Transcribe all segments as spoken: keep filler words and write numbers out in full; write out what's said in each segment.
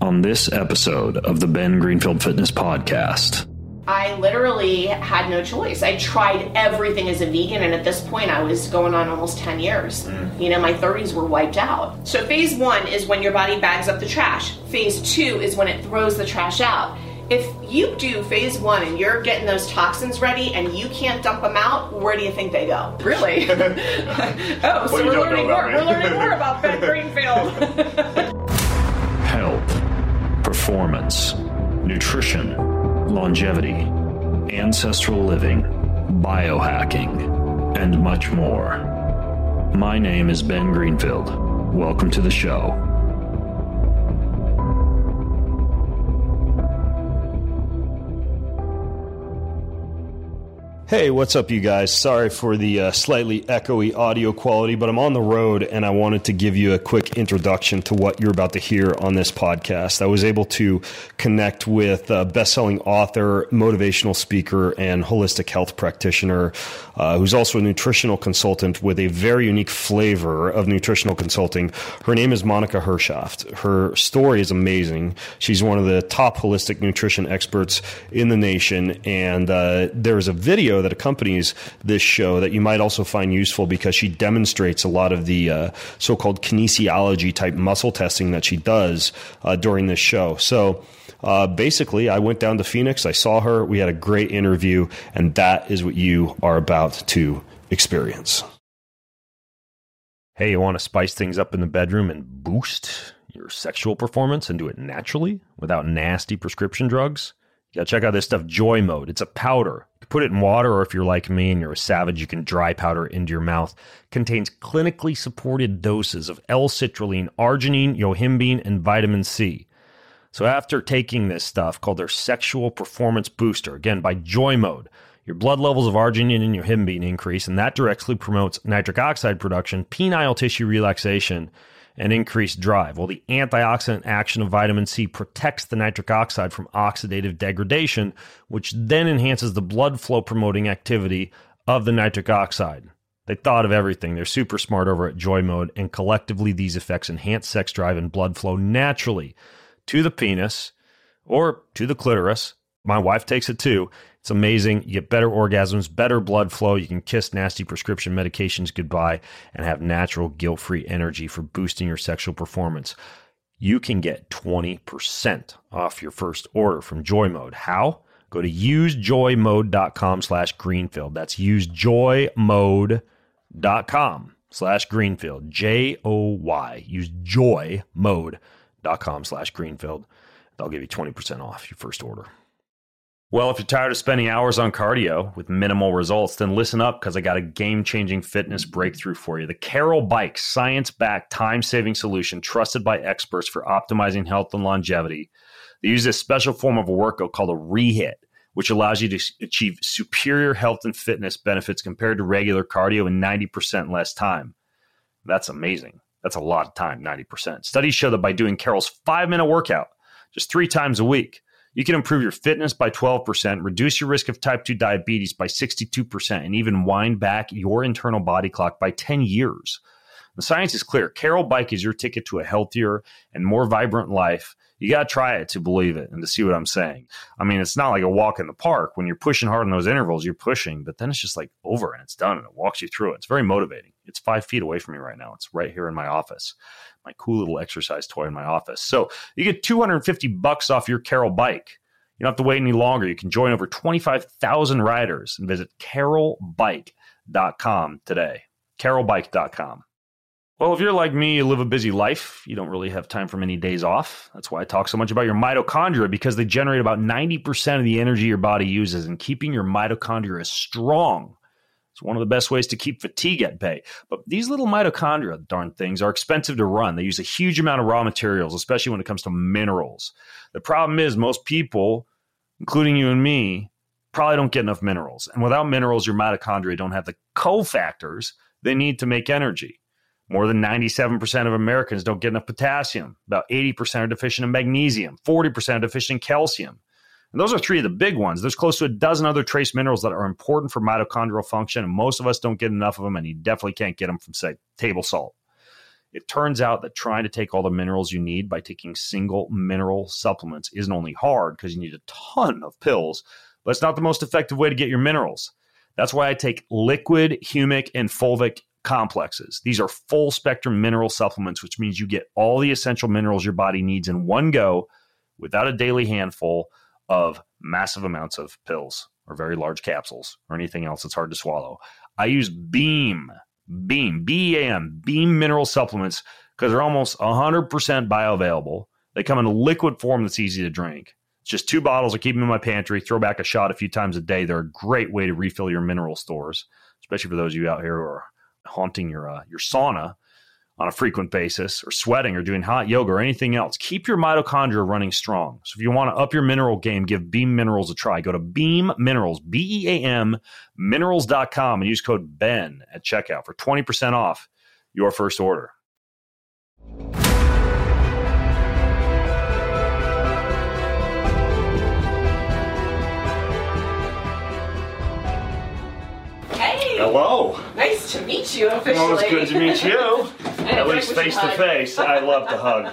on this episode of the Ben Greenfield Fitness Podcast. I literally had no choice. I tried everything as a vegan, and at this point I was going on almost ten years. Mm. You know, my thirties were wiped out. So phase one is when your body bags up the trash. Phase two is when it throws the trash out. If you do phase one and you're getting those toxins ready and you can't dump them out, where do you think they go? Really? oh, so well, we're learning more. We're learning more about Ben Greenfield. Health, performance, nutrition, longevity, ancestral living, biohacking, and much more. My name is Ben Greenfield. Welcome to the show. Hey, what's up, you guys? Sorry for the uh, slightly echoey audio quality, but I'm on the road and I wanted to give you a quick introduction to what you're about to hear on this podcast. I was able to connect with a best-selling author, motivational speaker, and holistic health practitioner uh, who's also a nutritional consultant with a very unique flavor of nutritional consulting. Her name is Monica Hershaft. Her story is amazing. She's one of the top holistic nutrition experts in the nation, and uh, there's a video that accompanies this show that you might also find useful because she demonstrates a lot of the uh, so-called kinesiology type muscle testing that she does uh, during this show. So uh, basically, I went down to Phoenix, I saw her, we had a great interview, and that is what you are about to experience. Hey, you want to spice things up in the bedroom and boost your sexual performance and do it naturally without nasty prescription drugs? You gotta check out this stuff, Joy Mode. It's a powder. You can put it in water, or if you're like me and you're a savage, you can dry powder into your mouth. It contains clinically supported doses of L-citrulline, arginine, yohimbine, and vitamin C. So after taking this stuff called their Sexual Performance Booster, again by Joy Mode, your blood levels of arginine and yohimbine increase, and that directly promotes nitric oxide production, penile tissue relaxation, and increased drive. Well, the antioxidant action of vitamin C protects the nitric oxide from oxidative degradation, which then enhances the blood flow promoting activity of the nitric oxide. They thought of everything. They're super smart over at Joy Mode, and collectively these effects enhance sex drive and blood flow naturally to the penis or to the clitoris. My wife takes it too. It's amazing. You get better orgasms, better blood flow. You can kiss nasty prescription medications goodbye and have natural guilt-free energy for boosting your sexual performance. You can get twenty percent off your first order from Joy Mode. How? Go to usejoymode.com slash Greenfield. That's usejoymode.com slash Greenfield. J O Y. Usejoymode.com slash Greenfield. They'll give you twenty percent off your first order. Well, if you're tired of spending hours on cardio with minimal results, then listen up, because I got a game-changing fitness breakthrough for you. The Carol Bike, science-backed, time-saving solution trusted by experts for optimizing health and longevity. They use this special form of a workout called a rehit, which allows you to achieve superior health and fitness benefits compared to regular cardio in ninety percent less time. That's amazing. That's a lot of time, ninety percent. Studies show that by doing Carol's five-minute workout just three times a week, you can improve your fitness by twelve percent, reduce your risk of type two diabetes by sixty-two percent, and even wind back your internal body clock by ten years. The science is clear. Carol Bike is your ticket to a healthier and more vibrant life. You got to try it to believe it and to see what I'm saying. I mean, it's not like a walk in the park. When you're pushing hard in those intervals, you're pushing, but then it's just like over and it's done and it walks you through it. It's very motivating. It's five feet away from me right now. It's right here in my office, my cool little exercise toy in my office. So you get two hundred fifty bucks off your Carol Bike. You don't have to wait any longer. You can join over twenty-five thousand riders and visit carol bike dot com today. carol bike dot com. Well, if you're like me, you live a busy life. You don't really have time for many days off. That's why I talk so much about your mitochondria, because they generate about ninety percent of the energy your body uses, and keeping your mitochondria strong. It's one of the best ways to keep fatigue at bay. But these little mitochondria, darn things, are expensive to run. They use a huge amount of raw materials, especially when it comes to minerals. The problem is most people, including you and me, probably don't get enough minerals. And without minerals, your mitochondria don't have the cofactors they need to make energy. More than ninety-seven percent of Americans don't get enough potassium. About eighty percent are deficient in magnesium. forty percent are deficient in calcium. And those are three of the big ones. There's close to a dozen other trace minerals that are important for mitochondrial function, and most of us don't get enough of them, and you definitely can't get them from, say, table salt. It turns out that trying to take all the minerals you need by taking single mineral supplements isn't only hard because you need a ton of pills, but it's not the most effective way to get your minerals. That's why I take liquid, humic, and fulvic complexes. These are full spectrum mineral supplements, which means you get all the essential minerals your body needs in one go without a daily handful of massive amounts of pills or very large capsules or anything else that's hard to swallow. I use Beam, Beam, B E A M, Beam mineral supplements because they're almost one hundred percent bioavailable. They come in a liquid form that's easy to drink. It's just two bottles. I keep them in my pantry, throw back a shot a few times a day. They're a great way to refill your mineral stores, especially for those of you out here who are haunting your uh, your sauna on a frequent basis or sweating or doing hot yoga or anything else. Keep your mitochondria running strong. So if you want to up your mineral game, give Beam Minerals a try. Go to Beam Minerals, B E A M, minerals dot com and use code BEN at checkout for twenty percent off your first order. Hello. Nice to meet you officially. Well, it's good to meet you. At least face to face. I love to hug.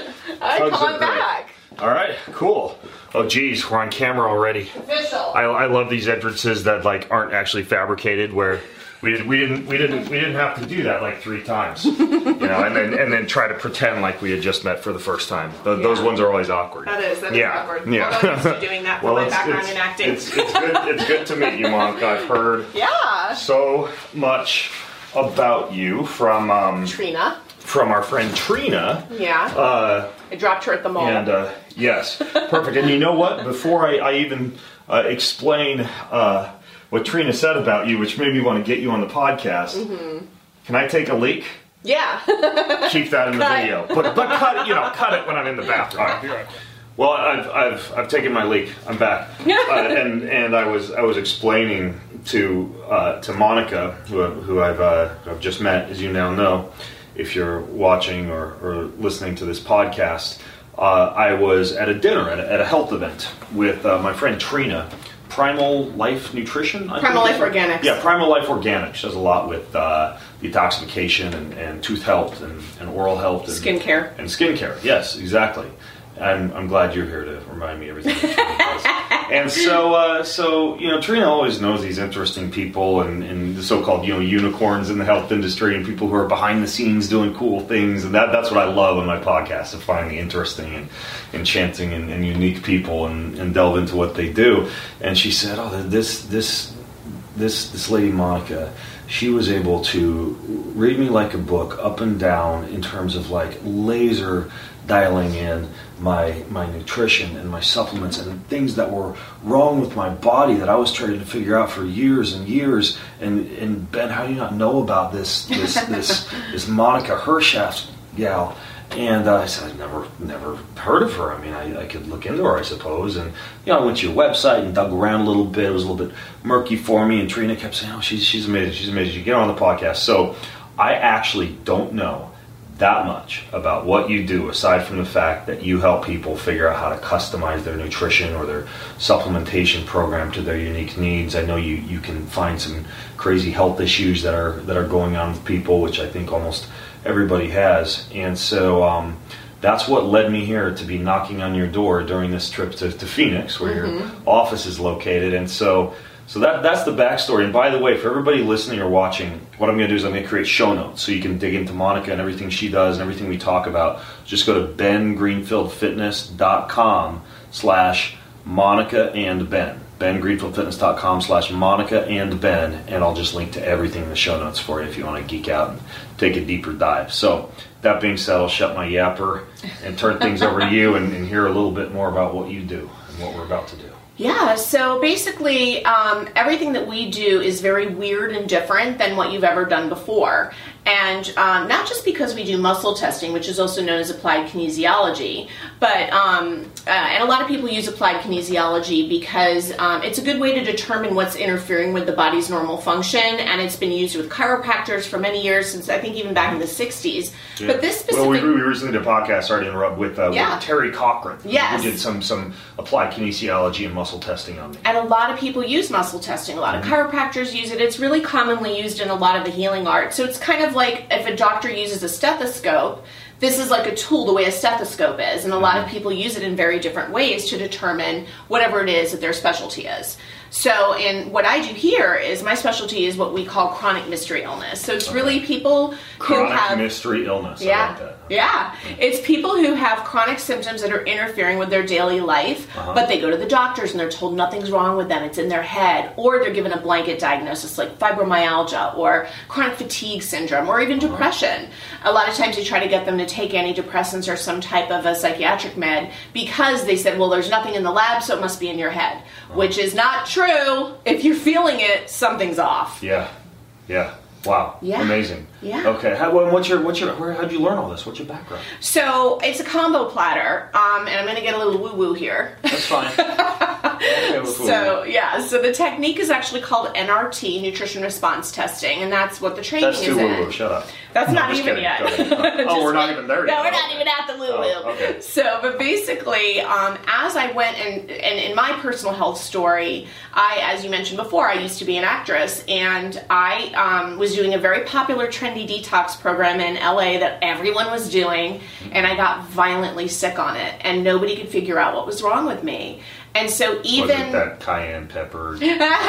I come on back. All right, cool. Oh, geez, we're on camera already. Official. I, I love these entrances that like aren't actually fabricated, where we did, we didn't we didn't we didn't have to do that like three times, you know, and then and then try to pretend like we had just met for the first time. Th- yeah. Those ones are always awkward. That is. That is yeah. awkward. Yeah. I'm used to doing that for well, my it's, background it's, in acting. It's, it's good. It's good to meet you, Monica. I've heard yeah. so much about you from um, Trina. From our friend Trina. Yeah. Uh, I dropped her at the mall. And uh, yes, perfect. And you know what? Before I, I even uh, explain uh, what Trina said about you, which made me want to get you on the podcast, mm-hmm. Can I take a leak? Yeah. Keep that in the cut. Video, but but cut it. You know, cut it when I'm in the bathroom. All right, be right. Well, I've I've I've taken my leak. I'm back, uh, and and I was I was explaining to uh, to Monica, who who I've uh, I've just met, as you now know, if you're watching or, or listening to this podcast. Uh, I was at a dinner at a, at a health event with uh, my friend Trina, Primal Life Nutrition. I Primal Life Organics. Yeah, Primal Life Organics. She does a lot with uh, detoxification and, and tooth health and, and oral health. And, skincare. And skincare, yes, exactly. I'm, I'm glad you're here to remind me everything that Trina does. And so, uh, so you know, Trina always knows these interesting people and, and the so-called, you know, unicorns in the health industry and people who are behind the scenes doing cool things. And that that's what I love on my podcast, to find the interesting and enchanting and, and unique people and, and delve into what they do. And she said, oh, this this this this lady Monica, she was able to read me like a book up and down in terms of like laser dialing in my my nutrition and my supplements and things that were wrong with my body that I was trying to figure out for years and years. And and Ben, how do you not know about this this this this Monica Hershaft gal? And uh, I said, I've never never heard of her. I mean, I, I could look into her, I suppose. And you know, I went to your website and dug around a little bit. It was a little bit murky for me. And Trina kept saying, "Oh, she's she's amazing. She's amazing. You get her on the podcast." So I actually don't know that much about what you do, aside from the fact that you help people figure out how to customize their nutrition or their supplementation program to their unique needs. I know you, you can find some crazy health issues that are that are going on with people, which I think almost everybody has. And so um, that's what led me here to be knocking on your door during this trip to, to Phoenix, where mm-hmm. your office is located. And so So that that's the backstory. And by the way, for everybody listening or watching, what I'm going to do is I'm going to create show notes so you can dig into Monica and everything she does and everything we talk about. Just go to ben greenfield fitness dot com slash Monica and Ben. ben greenfield fitness dot com slash Monica and Ben. And I'll just link to everything in the show notes for you if you want to geek out and take a deeper dive. So that being said, I'll shut my yapper and turn things over to you and, and hear a little bit more about what you do and what we're about to do. Yeah, so basically um, everything that we do is very weird and different than what you've ever done before. And um, not just because we do muscle testing, which is also known as applied kinesiology, but um, uh, and a lot of people use applied kinesiology because um, it's a good way to determine what's interfering with the body's normal function, and it's been used with chiropractors for many years, since I think even back in the sixties. Yeah. But this specific... Well, we, we recently did a podcast, sorry to interrupt, with, uh, yeah. with Terry Cochran. Yes. We did some, some applied kinesiology and muscle testing on me. And a lot of people use muscle testing. A lot of mm-hmm. chiropractors use it. It's really commonly used in a lot of the healing arts. So it's kind of like if a doctor uses a stethoscope, this is like a tool the way a stethoscope is, and a lot of people use it in very different ways to determine whatever it is that their specialty is. So, and what I do here is my specialty is what we call chronic mystery illness. So it's okay. really people who chronic have... Chronic mystery illness. Yeah, I like that. yeah. It's people who have chronic symptoms that are interfering with their daily life, uh-huh. but they go to the doctors and they're told nothing's wrong with them. It's in their head. Or they're given a blanket diagnosis like fibromyalgia or chronic fatigue syndrome or even uh-huh. depression. A lot of times you try to get them to take antidepressants or some type of a psychiatric med because they said, well, there's nothing in the lab, so it must be in your head, uh-huh. which is not true. If you're feeling it, something's off. Yeah, yeah. Wow. Yeah. Amazing. Yeah. Okay. How, what's your, what's your, where, how'd you learn all this? What's your background? So it's a combo platter, um, and I'm going to get a little woo-woo here. That's fine. Okay, so yeah, so the technique is actually called N R T, Nutrition Response Testing, and that's what the training that's is too in. Woo-woo. Shut up. That's no, not even kidding. yet. Oh, we're not even there yet. No, we're okay. not even at the woo-woo. Oh, okay. So, but basically, um, as I went, and, and in my personal health story, I, as you mentioned before, I used to be an actress, and I um, was doing a very popular trendy detox program in L A that everyone was doing, and I got violently sick on it, and nobody could figure out what was wrong with me. And so even was it that cayenne pepper?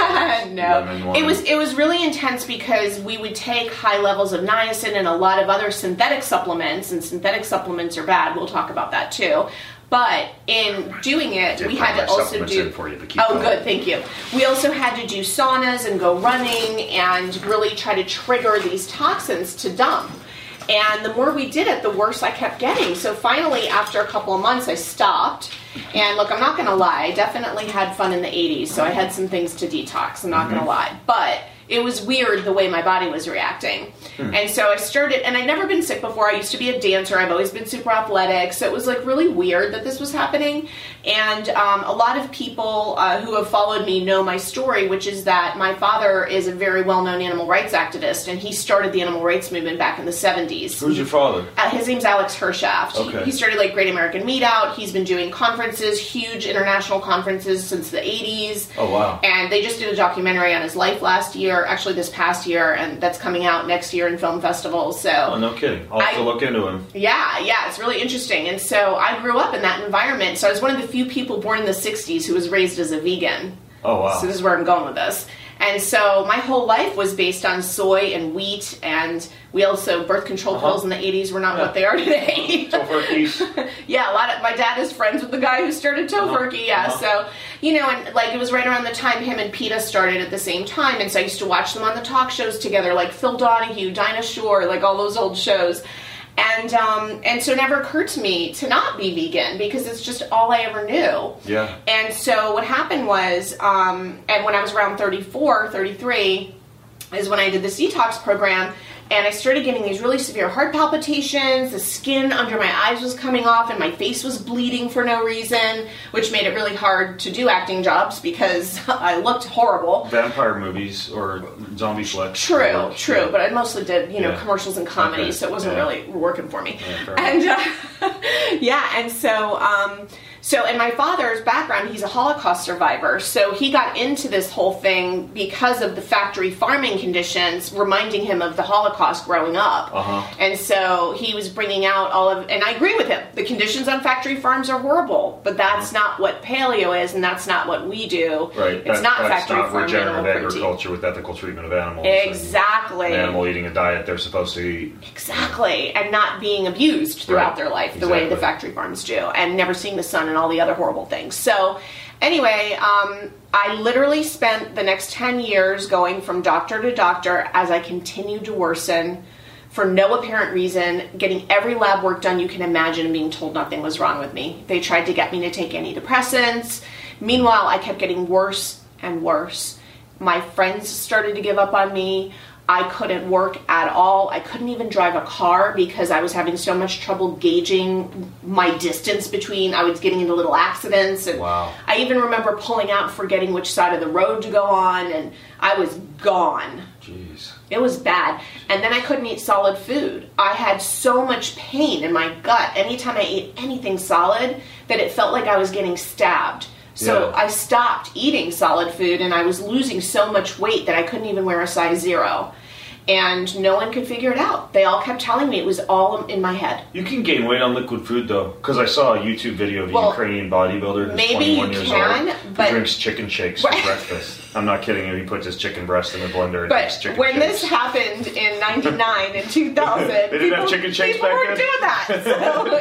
No, it was it was really intense because we would take high levels of niacin and a lot of other synthetic supplements, and synthetic supplements are bad. We'll talk about that too. But in doing it, we had to also do. For you, oh, going. Good, thank you. We also had to do saunas and go running and really try to trigger these toxins to dump. And the more we did it, the worse I kept getting. So finally, after a couple of months, I stopped. And look, I'm not going to lie. I definitely had fun in the eighties, so I had some things to detox. I'm not mm-hmm. going to lie. But it was weird the way my body was reacting. Hmm. And so I started, and I'd never been sick before. I used to be a dancer. I've always been super athletic. So it was like really weird that this was happening. And um, a lot of people uh, who have followed me know my story, which is that my father is a very well-known animal rights activist, and he started the animal rights movement back in the seventies. Who's your father? Uh, his name's Alex Hershaft. Okay. He, he started like Great American Meat Out. He's been doing conferences, huge international conferences since the eighties. Oh, wow. And they just did a documentary on his life last year, actually this past year, and that's coming out next year in film festivals. So, oh, no kidding. I'll have I, to look into him. Yeah, yeah, it's really interesting. And so I grew up in that environment. So I was one of the few people born in the sixties who was raised as a vegan. Oh, wow. So this is where I'm going with this. And so my whole life was based on soy and wheat, and we also, birth control uh-huh. pills in the eighties were not yeah. what they are today. Tofurkeys. Yeah, a lot of, my dad is friends with the guy who started Tofurkey, uh-huh. yeah, uh-huh. so, you know, and like it was right around the time him and PETA started at the same time, and so I used to watch them on the talk shows together, like Phil Donahue, Dinah Shore, like all those old shows. And um, and so it never occurred to me to not be vegan because it's just all I ever knew. Yeah. And so what happened was, um, and when I was around thirty-four, thirty-three, is when I did this detox program, and I started getting these really severe heart palpitations, the skin under my eyes was coming off, and my face was bleeding for no reason, which made it really hard to do acting jobs because I looked horrible. Vampire movies or zombie flicks. True, true, yeah. But I mostly did, you know, yeah. commercials and comedies, okay. so it wasn't yeah. really working for me. Yeah, and uh, yeah, and so... Um, So, in my father's background, he's a Holocaust survivor, so he got into this whole thing because of the factory farming conditions, reminding him of the Holocaust growing up. Uh-huh. And so he was bringing out all of, and I agree with him, the conditions on factory farms are horrible, but that's not what paleo is, and that's not what we do. Right. It's that, not that's factory not farm regenerative animal agriculture protein. With ethical treatment of animals. Exactly. And animal eating a diet they're supposed to eat. Exactly. And not being abused throughout right. their life the exactly. way the factory farms do, and never seeing the sun and all the other horrible things. So anyway, um, I literally spent the next ten years going from doctor to doctor as I continued to worsen for no apparent reason, getting every lab work done you can imagine and being told nothing was wrong with me. They tried to get me to take antidepressants. Meanwhile, I kept getting worse and worse. My friends started to give up on me. I couldn't work at all. I couldn't even drive a car because I was having so much trouble gauging my distance between, I was getting into little accidents. And wow. I even remember pulling out, forgetting which side of the road to go on, and I was gone. Jeez. It was bad. And then I couldn't eat solid food. I had so much pain in my gut anytime I ate anything solid that it felt like I was getting stabbed. So yeah. I stopped eating solid food, and I was losing so much weight that I couldn't even wear a size zero. And no one could figure it out. They all kept telling me it was all in my head. You can gain weight on liquid food, though, because I saw a YouTube video of a well, Ukrainian bodybuilder who's maybe twenty-one you years can, old but, who drinks chicken shakes for breakfast. I'm not kidding you. He puts his chicken breast in a blender and but drinks chicken when shakes. this happened in ninety-nine and two thousand, they didn't people, have chicken shakes people back weren't then? doing that. So,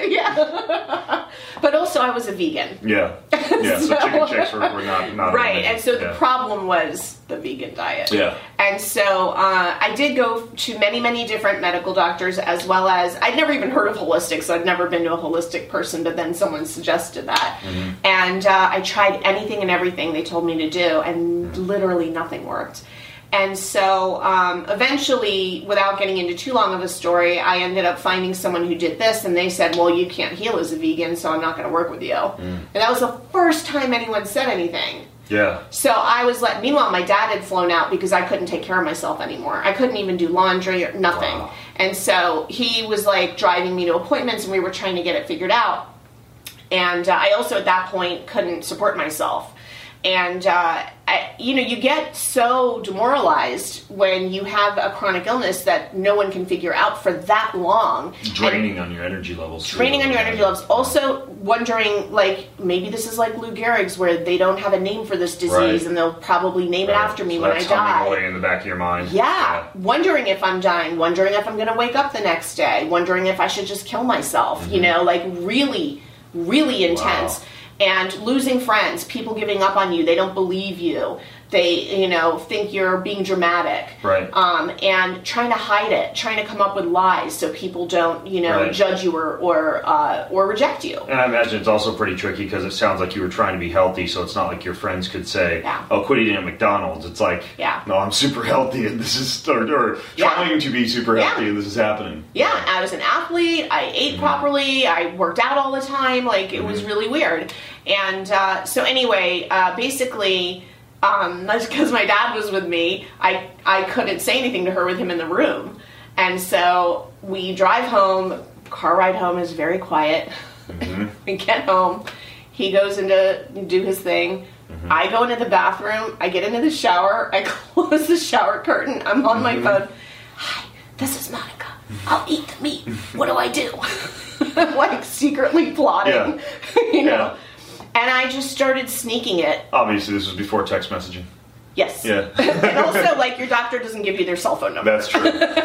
yeah. But also, I was a vegan. Yeah. Yeah, so, So- chicken shakes were, were not, not Right, amazing. and so yeah. the problem was the vegan diet. Yeah. And so uh, I did go to many, many different medical doctors, as well as, I'd never even heard of holistic, so I'd never been to a holistic person, but then someone suggested that. Mm-hmm. And uh, I tried anything and everything they told me to do, and mm-hmm. literally nothing worked. And so um, eventually, without getting into too long of a story, I ended up finding someone who did this, and they said, well, you can't heal as a vegan, so I'm not going to work with you. Mm. And that was the first time anyone said anything. Yeah. So I was like, meanwhile, my dad had flown out because I couldn't take care of myself anymore. I couldn't even do laundry or nothing. Wow. And so he was like driving me to appointments, and we were trying to get it figured out. And uh, I also at that point couldn't support myself. And, uh, I, you know, you get so demoralized when you have a chronic illness that no one can figure out for that long. Draining and on your energy levels. Draining on your energy levels. Also wondering, like, maybe this is like Lou Gehrig's, where they don't have a name for this disease, right. and they'll probably name right. it after me so when that's I die. humming away in the back of your mind. Yeah. yeah. Wondering if I'm dying. Wondering if I'm going to wake up the next day. Wondering if I should just kill myself. Mm-hmm. You know, like really, really intense. Wow. And losing friends, people giving up on you, they don't believe you. They, you know, think you're being dramatic. Right. Um, and trying to hide it, trying to come up with lies so people don't, you know, right. judge you or or, uh, or reject you. And I imagine it's also pretty tricky because it sounds like you were trying to be healthy, so it's not like your friends could say, yeah. oh, quit eating at McDonald's. It's like, yeah. no, I'm super healthy and this is, or, or yeah. trying to be super healthy yeah. and this is happening. Yeah, I was an athlete, I ate mm-hmm. properly, I worked out all the time, like it mm-hmm. was really weird. And uh, so anyway, uh, basically, um, because my dad was with me, I, I couldn't say anything to her with him in the room. And so we drive home, car ride home is very quiet. Mm-hmm. We get home, he goes in to do his thing. Mm-hmm. I go into the bathroom, I get into the shower, I close the shower curtain, I'm on mm-hmm. my phone. Hi, this is Monica. I'll eat the meat. What do I do? Like secretly plotting, yeah. you know. Yeah. And I just started sneaking it. Obviously, this was before text messaging. Yes. Yeah. And also, like, your doctor doesn't give you their cell phone number. That's true.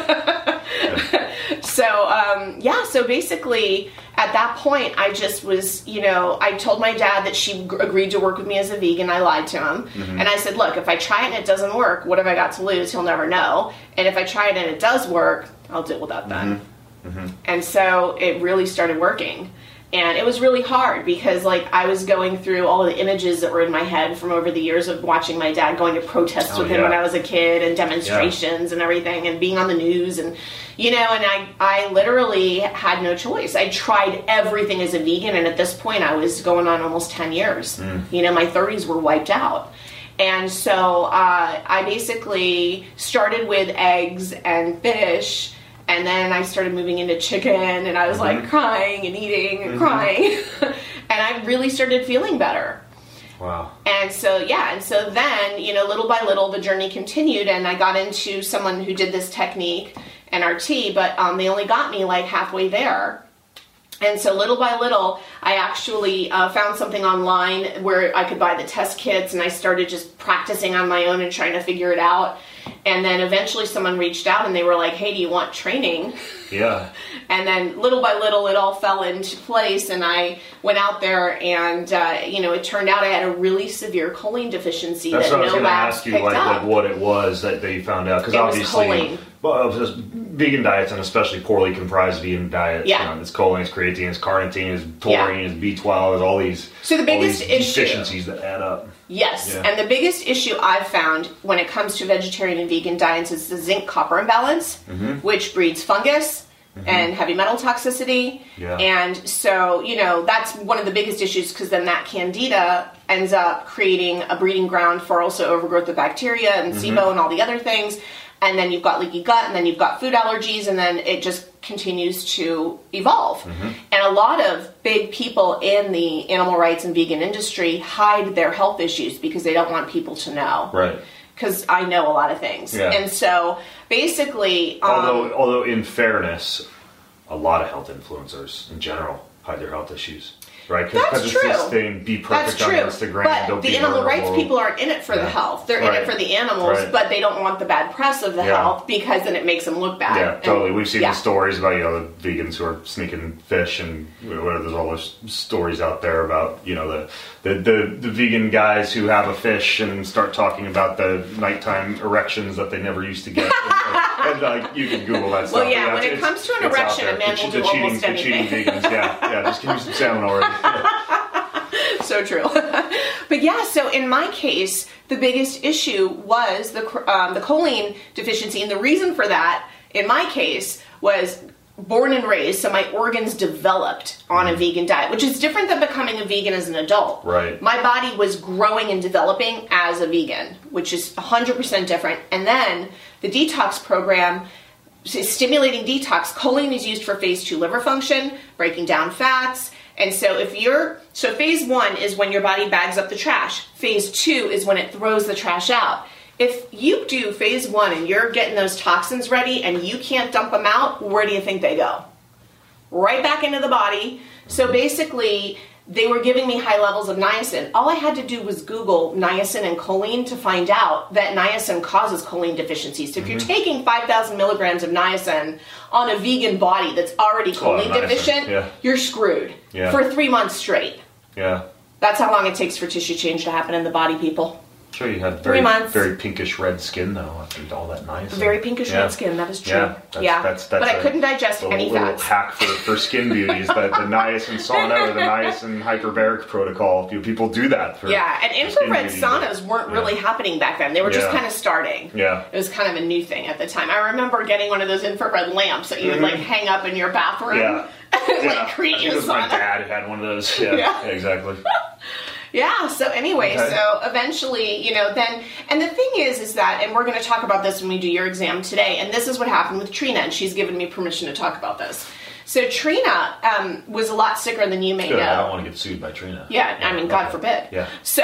yeah. So, um, yeah, so basically, at that point, I just was, you know, I told my dad that she g- agreed to work with me as a vegan. I lied to him. Mm-hmm. And I said, look, if I try it and it doesn't work, what have I got to lose? He'll never know. And if I try it and it does work, I'll deal with that then. Mm-hmm. Mm-hmm. And so it really started working. And it was really hard because, like, I was going through all the images that were in my head from over the years of watching my dad going to protests oh, with him yeah. when I was a kid and demonstrations yeah. and everything and being on the news and, you know, and I, I literally had no choice. I tried everything as a vegan, and at this point I was going on almost ten years. Mm. You know, my thirties were wiped out. And so uh, I basically started with eggs and fish. And then I started moving into chicken, and I was mm-hmm. like crying and eating and mm-hmm. crying. And I really started feeling better. Wow. And so, yeah, and so then, you know, little by little, the journey continued, and I got into someone who did this technique, N R T, but um, they only got me like halfway there. And so little by little, I actually uh, found something online where I could buy the test kits, and I started just practicing on my own and trying to figure it out. And then eventually someone reached out and they were like, hey, do you want training? Yeah. And then little by little, it all fell into place, and I went out there, and, uh, you know, it turned out I had a really severe choline deficiency. That's that what I was no going to labs ask you, picked like, up. like what it was that they found out. Because obviously, choline. Well, just vegan diets, and especially poorly comprised vegan diets, yeah. you know, it's choline, it's creatine, it's carnitine, it's taurine, yeah. it's B twelve, it's all these, so the biggest all these issue, deficiencies that add up. Yes, yeah. and the biggest issue I've found when it comes to vegetarian and vegan diets is the zinc-copper imbalance, mm-hmm. which breeds fungus mm-hmm. and heavy metal toxicity. Yeah. And so, you know, that's one of the biggest issues, because then that candida ends up creating a breeding ground for also overgrowth of bacteria and SIBO mm-hmm. and all the other things. And then you've got leaky gut, and then you've got food allergies, and then it just continues to evolve. Mm-hmm. And a lot of big people in the animal rights and vegan industry hide their health issues because they don't want people to know. Right. because I know a lot of things. Yeah. And so basically... Um, although, although in fairness, a lot of health influencers in general hide their health issues. Right? That's it's true. this thing, be perfect That's on true. Instagram. But don't the be animal vulnerable. rights people aren't in it for yeah. the health. They're right. in it for the animals, right. but they don't want the bad press of the yeah. health because then it makes them look bad. Yeah, and, totally. We've seen yeah. the stories about, you know, the vegans who are sneaking fish and whatever. There's all those stories out there about, you know, the, the, the, the vegan guys who have a fish and start talking about the nighttime erections that they never used to get. and, and like, you can Google that stuff. Well, yeah, yeah when it comes to an erection, a man the, will the do cheating, almost the anything. cheating vegans, yeah, yeah. Just give me some salmon already. So true. But yeah, so in my case, the biggest issue was the um, the choline deficiency. And the reason for that, in my case, was born and raised. So my organs developed on a vegan diet, which is different than becoming a vegan as an adult. Right. My body was growing and developing as a vegan, which is one hundred percent different. And then the detox program, stimulating detox, choline is used for phase two liver function, breaking down fats. And so if you're, so phase one is when your body bags up the trash. Phase two is when it throws the trash out. If you do phase one and you're getting those toxins ready and you can't dump them out, where do you think they go? Right back into the body. So basically, they were giving me high levels of niacin. All I had to do was Google niacin and choline to find out that niacin causes choline deficiencies. So if mm-hmm. you're taking five thousand milligrams of niacin on a vegan body that's already choline oh, deficient, yeah. you're screwed yeah. for three months straight. Yeah. That's how long it takes for tissue change to happen in the body, people. Sure, you had Three very, months. very pinkish red skin, though, after all that niacin. Very pinkish yeah. red skin, that is true. Yeah, that's, yeah. That's, that's but I a, couldn't digest a any little fats. hack for, for skin beauties, the, the niacin sauna or the niacin hyperbaric protocol. People do that. For, yeah, and infrared saunas weren't yeah. really happening back then. They were just yeah. kind of starting. Yeah. It was kind of a new thing at the time. I remember getting one of those infrared lamps that you mm-hmm. would like hang up in your bathroom. Yeah. and, yeah. like create I think it was a my sauna. dad who had one of those. Yeah, yeah. yeah exactly. Yeah, so anyway, okay. so eventually, you know, then, and the thing is, is that, and we're going to talk about this when we do your exam today, and this is what happened with Trina, and she's given me permission to talk about this. So Trina um, was a lot sicker than you may Good. know. I don't want to get sued by Trina. Yeah, I mean, God forbid. Yeah. So,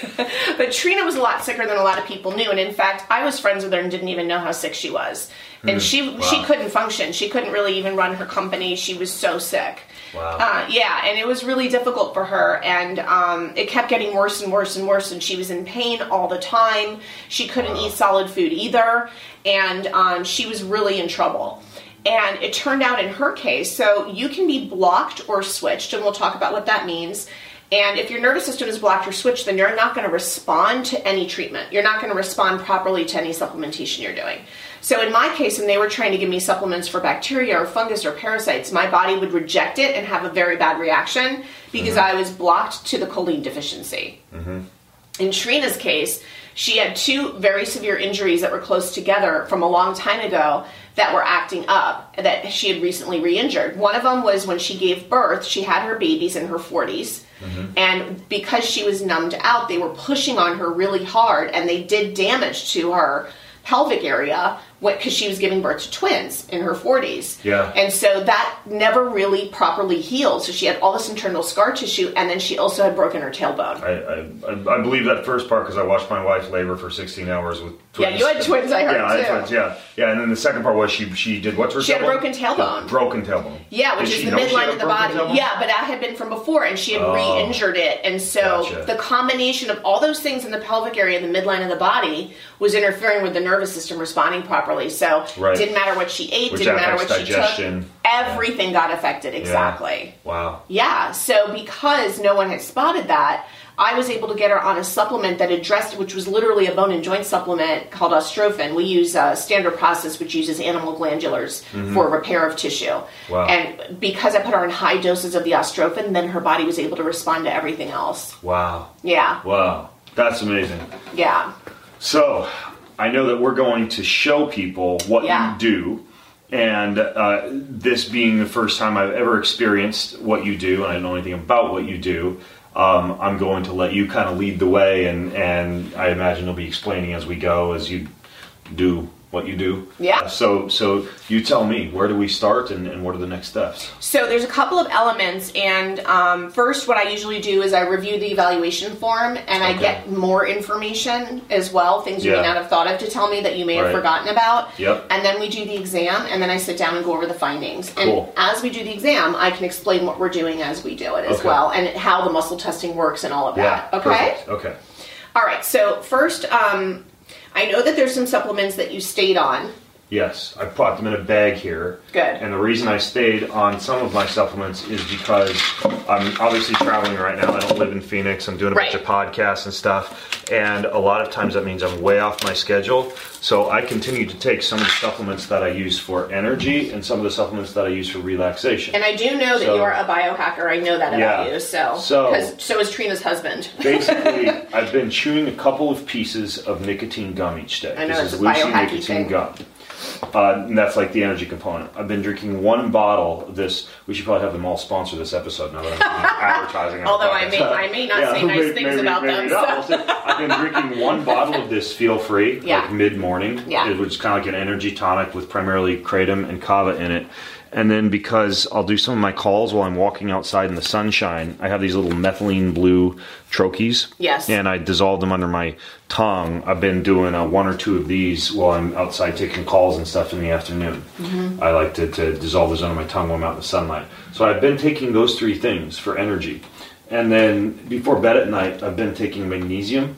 but Trina was a lot sicker than a lot of people knew, and in fact, I was friends with her and didn't even know how sick she was. And mm, she wow. she couldn't function. She couldn't really even run her company. She was so sick. Wow. Uh, yeah, and it was really difficult for her, and um, it kept getting worse and worse and worse, and she was in pain all the time. She couldn't wow. eat solid food either, and um, she was really in trouble. And it turned out in her case, so you can be blocked or switched, and we'll talk about what that means. And if your nervous system is blocked or switched, then you're not going to respond to any treatment. You're not going to respond properly to any supplementation you're doing. So in my case, when they were trying to give me supplements for bacteria or fungus or parasites, my body would reject it and have a very bad reaction because mm-hmm. I was blocked to the choline deficiency. Mm-hmm. In Trina's case, she had two very severe injuries that were close together from a long time ago that were acting up, that she had recently re-injured. One of them was when she gave birth. She had her babies in her forties. Mm-hmm. And because she was numbed out, they were pushing on her really hard, and they did damage to her pelvic area because she was giving birth to twins in her forties. Yeah. And so that never really properly healed. So she had all this internal scar tissue, and then she also had broken her tailbone. I I, I believe that first part because I watched my wife labor for sixteen hours with twins. Yeah, you had twins, I heard, yeah, I too. had twins, yeah. Yeah, and then the second part was she she did what to her She tailbone? had a broken tailbone. Yeah, broken tailbone. Yeah, which did is she the know she midline had of a the broken body. tailbone? Yeah, but that had been from before, and she had oh, re-injured it. And so gotcha. the combination of all those things in the pelvic area, the midline of the body, was interfering with the nervous system responding properly. So right. didn't matter what she ate, Which didn't matter what digestion. she took. Everything got affected, exactly. Yeah. Wow. Yeah, so because no one had spotted that, I was able to get her on a supplement that addressed, which was literally a bone and joint supplement called Ostrophin. We use a standard process which uses animal glandulars mm-hmm. for repair of tissue. Wow. And because I put her on high doses of the Ostrophin, then her body was able to respond to everything else. Wow. Yeah. Wow. That's amazing. Yeah. So, I know that we're going to show people what yeah. you do. And uh, this being the first time I've ever experienced what you do, and I don't know anything about what you do, um, I'm going to let you kind of lead the way, and, and I imagine you'll be explaining as we go, as you do what you do. Yeah. Uh, so so you tell me, where do we start and, and what are the next steps? So there's a couple of elements, and um, first what I usually do is I review the evaluation form, and I Okay. get more information as well, things you Yeah. may not have thought of to tell me that you may have Right. forgotten about. Yep. And then we do the exam, and then I sit down and go over the findings. Cool. And as we do the exam, I can explain what we're doing as we do it as Okay. well, and how the muscle testing works and all of Yeah. that. Okay? Perfect. Okay. All right, so first, um, I know that there's some supplements that you stayed on. Yes, I brought them in a bag here. Good. And the reason I stayed on some of my supplements is because I'm obviously traveling right now. I don't live in Phoenix. I'm doing a Right. bunch of podcasts and stuff. And a lot of times that means I'm way off my schedule. So I continue to take some of the supplements that I use for energy and some of the supplements that I use for relaxation. And I do know that So- you are a biohacker. I know that about Yeah. you. So, So- 'cause- so is Trina's husband. Basically, I've been chewing a couple of pieces of nicotine gum each day. I know, this it's is a Lucy biohacky nicotine thing. gum. Uh, and that's like the energy component. I've been drinking one bottle of this. We should probably have them all sponsor this episode now that I'm advertising. our Although I may- podcast. I may not say nice things about them, not. so. We'll see. I've been drinking one bottle of this Feel Free, Yeah. like mid-morning, Yeah. which is kind of like an energy tonic with primarily kratom and kava in it. And then because I'll do some of my calls while I'm walking outside in the sunshine, I have these little methylene blue troches. Yes. And I dissolve them under my tongue. I've been doing uh, one or two of these while I'm outside taking calls and stuff in the afternoon. Mm-hmm. I like to, to dissolve those under my tongue while I'm out in the sunlight. So I've been taking those three things for energy. And then before bed at night, I've been taking magnesium.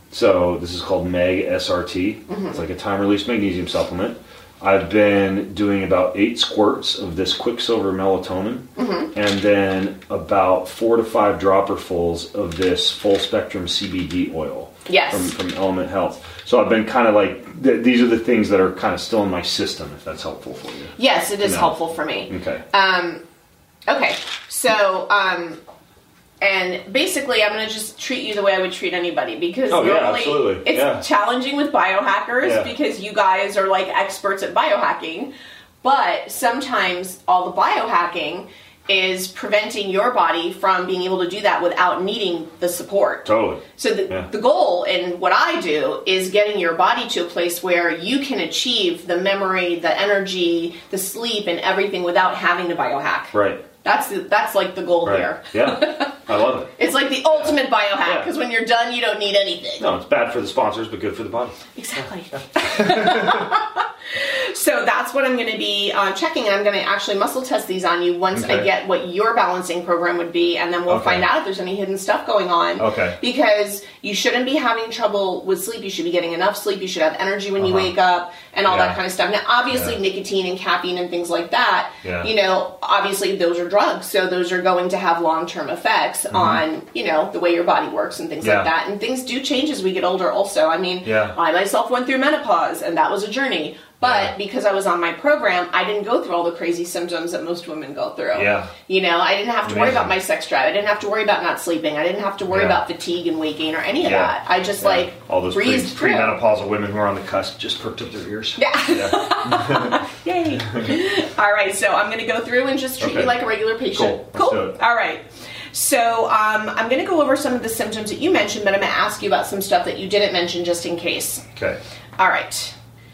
So this is called Mag S R T. Mm-hmm. It's like a time-release magnesium supplement. I've been doing about eight squirts of this Quicksilver melatonin, Mm-hmm. and then about four to five dropperfuls of this full spectrum C B D oil Yes. from, from Element Health. So I've been kind of like, th- these are the things that are kind of still in my system, if that's helpful for you. Yes, it is No. helpful for me. Okay. Um, okay, so, um, and basically I'm going to just treat you the way I would treat anybody, because Oh, yeah, normally absolutely. it's Yeah. challenging with biohackers Yeah. because you guys are like experts at biohacking, but sometimes all the biohacking is preventing your body from being able to do that without needing the support. Totally. So the, Yeah. the goal in what I do is getting your body to a place where you can achieve the memory, the energy, the sleep, and everything without having to biohack. Right. That's the, that's like the goal Right. here. Yeah. I love it. It's like the ultimate biohack, Yeah. because when you're done, you don't need anything. No, it's bad for the sponsors, but good for the body. Exactly. So that's what I'm going to be uh, checking. I'm going to actually muscle test these on you once I Okay. get what your balancing program would be, and then we'll Okay. find out if there's any hidden stuff going on. Okay. Because you shouldn't be having trouble with sleep. You should be getting enough sleep. You should have energy when you Uh-huh. wake up and all Yeah. that kind of stuff. Now, obviously, Yeah. nicotine and caffeine and things like that, Yeah. you know, obviously those are drugs. So those are going to have long-term effects on, you know, the way your body works and things Mm-hmm. Yeah. like that. And things do change as we get older also. I mean, Yeah. I myself went through menopause, and that was a journey. But Yeah. because I was on my program, I didn't go through all the crazy symptoms that most women go through. Yeah. You know, I didn't have to worry Amazing. about my sex drive. I didn't have to worry about not sleeping. I didn't have to worry Yeah. about fatigue and weight gain or any of Yeah. that. I just Yeah. like all those pre- breezed through. premenopausal women who are on the cusp just perked up their ears. Yeah. Yeah. Yay. All right, so I'm going to go through and just treat Okay. you like a regular patient. Cool. Let's do it. All right. So um, I'm going to go over some of the symptoms that you mentioned, but I'm going to ask you about some stuff that you didn't mention just in case. Okay. All right.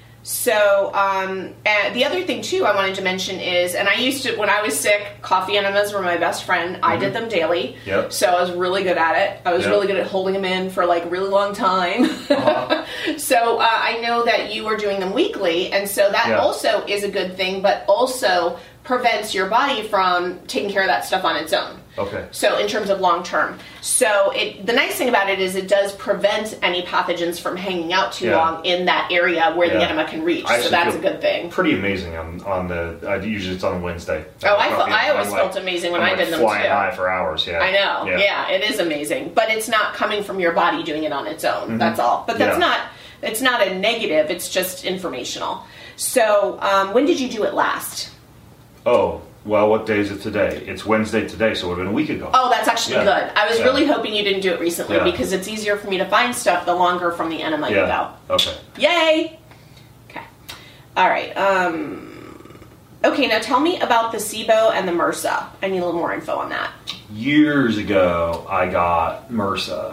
So um, and the other thing too I wanted to mention is, and I used to, when I was sick, coffee enemas were my best friend. I did them daily. Yep. So I was really good at it. I was Yep. really good at holding them in for like a really long time. Uh-huh. So uh, I know that you are doing them weekly, and so that Yeah. also is a good thing, but also prevents your body from taking care of that stuff on its own. Okay. So in terms of long term. So it the nice thing about it is it does prevent any pathogens from hanging out too Yeah. long in that area where the Yeah. enema can reach. I So actually that's a feel good thing. Pretty amazing on on the. Uh, usually it's on a Wednesday. Oh, I, felt, I'm I always like- felt amazing when I'm I like did them flying too. high for hours. Yeah. I know. Yeah. it is amazing. But it's not coming from your body doing it on its own. That's all. But that's Mm-hmm. Yeah. not it's not a negative, it's just informational. So um, when did you do it last? Oh. Well, what day is it today? It's Wednesday today, so it would have been a week ago. Oh, that's actually Yeah. good. I was Yeah. really hoping you didn't do it recently Yeah. because it's easier for me to find stuff the longer from the enema you yeah. go. Okay. Yay! Okay. All right. Um, okay, now tell me about the SIBO and the MRSA. I need a little more info on that. Years ago, I got MRSA.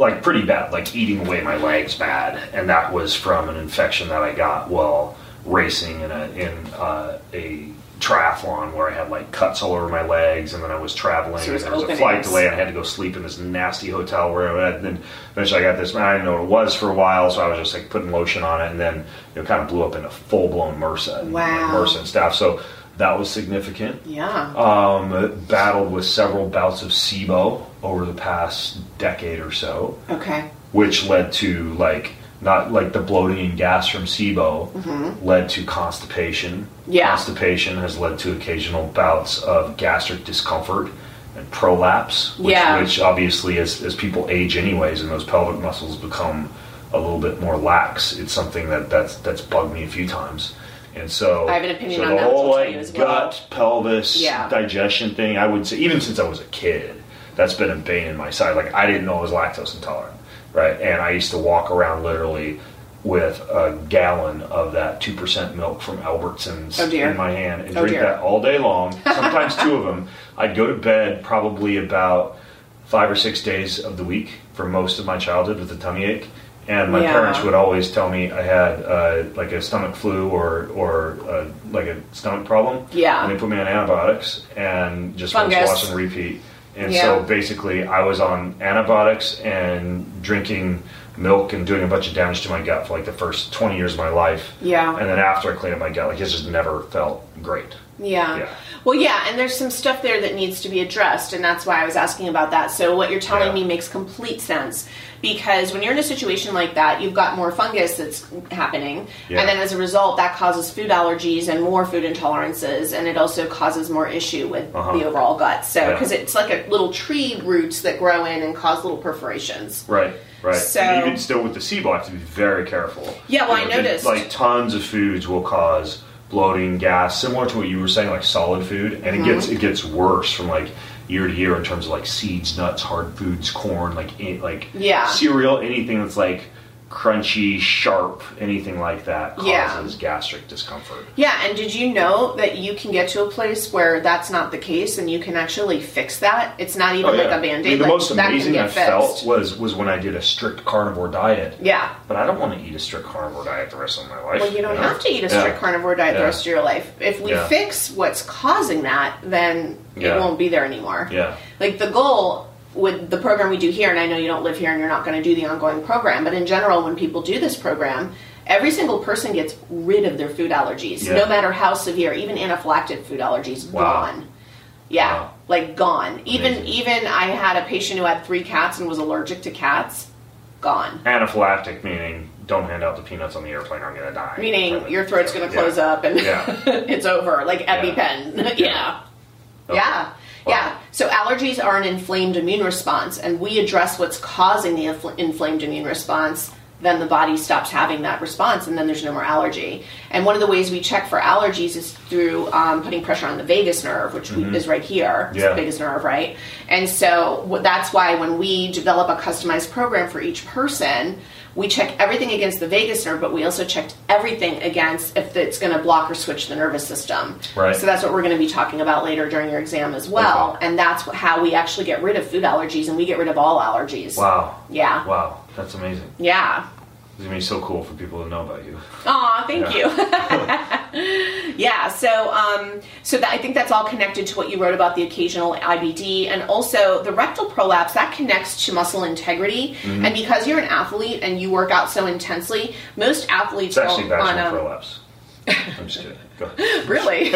like pretty bad, like eating away my legs bad, and that was from an infection that I got while racing in a in uh, a triathlon where I had like cuts all over my legs, and then I was traveling, So and there was a flight delay, and I had to go sleep in this nasty hotel room, and then eventually I got this, I didn't know what it was for a while, so I was just like putting lotion on it, and then you know, kind of blew up into full-blown MRSA, and, Wow. like, MRSA and stuff, so that was significant. Yeah. Um, battled with several bouts of SIBO over the past decade or so, Okay. which led to like not like the bloating and gas from SIBO Mm-hmm. led to constipation. Yeah. Constipation has led to occasional bouts of gastric discomfort and prolapse, which, Yeah. which obviously as, as people age anyways and those pelvic muscles become a little bit more lax, it's something that that's, that's bugged me a few times. And so, I have an opinion so on the that, which whole I'll tell like you as well. gut, pelvis, Yeah. digestion thing, I would say, even since I was a kid, that's been a bane in my side. Like, I didn't know I was lactose intolerant, right? And I used to walk around literally with a gallon of that two percent milk from Albertsons Oh, dear. in my hand and Oh, drink dear. that all day long, sometimes two of them. I'd go to bed probably about five or six days of the week for most of my childhood with a tummy ache. And my Yeah. parents would always tell me I had uh, like a stomach flu or or uh, like a stomach problem. Yeah. And they put me on antibiotics and just rinse, Fungus. wash, and repeat. And Yeah. so basically, I was on antibiotics and drinking milk and doing a bunch of damage to my gut for like the first twenty years of my life. Yeah. And then after I cleaned up my gut, like it just never felt great. Yeah. Yeah. Well, yeah, and there's some stuff there that needs to be addressed, and that's why I was asking about that. So what you're telling Yeah. me makes complete sense, because when you're in a situation like that, you've got more fungus that's happening, Yeah. and then as a result, that causes food allergies and more food intolerances, and it also causes more issue with Uh-huh. the overall gut. So, Yeah. because it's like a little tree roots that grow in and cause little perforations. Right, right. So- and even still with the SIBO, I have to be very careful. Yeah, well, I You know, noticed. Like tons of foods will cause bloating, gas, similar to what you were saying, like solid food, and Mm-hmm. it gets it gets worse from like year to year in terms of like seeds, nuts, hard foods, corn, like eh, like Yeah. cereal, anything that's like crunchy, sharp, anything like that causes Yeah. gastric discomfort. Yeah, and did you know that you can get to a place where that's not the case and you can actually fix that? It's not even Oh, yeah. like a I Band-Aid. mean, the like, most that can amazing get I fixed. felt was was when I did a strict carnivore diet. Yeah. But I don't want to eat a strict carnivore diet the rest of my life. Well, you don't know? have to eat a strict Yeah. carnivore diet the Yeah. rest of your life. If we Yeah. fix what's causing that, then Yeah. it won't be there anymore. Yeah. Like the goal with the program we do here, and I know you don't live here and you're not going to do the ongoing program, but in general, when people do this program, every single person gets rid of their food allergies, Yeah. no matter how severe, even anaphylactic food allergies, Wow. gone. Yeah, Wow. like gone. Even Amazing. even I had a patient who had three cats and was allergic to cats, gone. Anaphylactic meaning don't hand out the peanuts on the airplane or I'm going to die. Meaning your throat's going to close Yeah. up and Yeah. it's over, like Yeah. EpiPen. yeah. Okay. Yeah. Wow. Yeah. So allergies are an inflamed immune response, and we address what's causing the infl- inflamed immune response, then the body stops having that response, and then there's no more allergy. And one of the ways we check for allergies is through um, putting pressure on the vagus nerve, which we, is right here. It's Yeah. the vagus nerve, right? And so wh- that's why when we develop a customized program for each person, we check everything against the vagus nerve, but we also checked everything against if it's going to block or switch the nervous system. Right. So that's what we're going to be talking about later during your exam as well. Okay. And that's wh- how we actually get rid of food allergies, and we get rid of all allergies. Wow. Yeah. Wow. That's amazing. Yeah. It's going to be so cool for people to know about you. Aw, thank Yeah. you. yeah, so um, so that, I think that's all connected to what you wrote about the occasional I B D, and also the rectal prolapse, that connects to muscle integrity. Mm-hmm. And because you're an athlete and you work out so intensely, most athletes It's actually will- on vaginal a- prolapse. I'm just kidding. Go ahead. Really?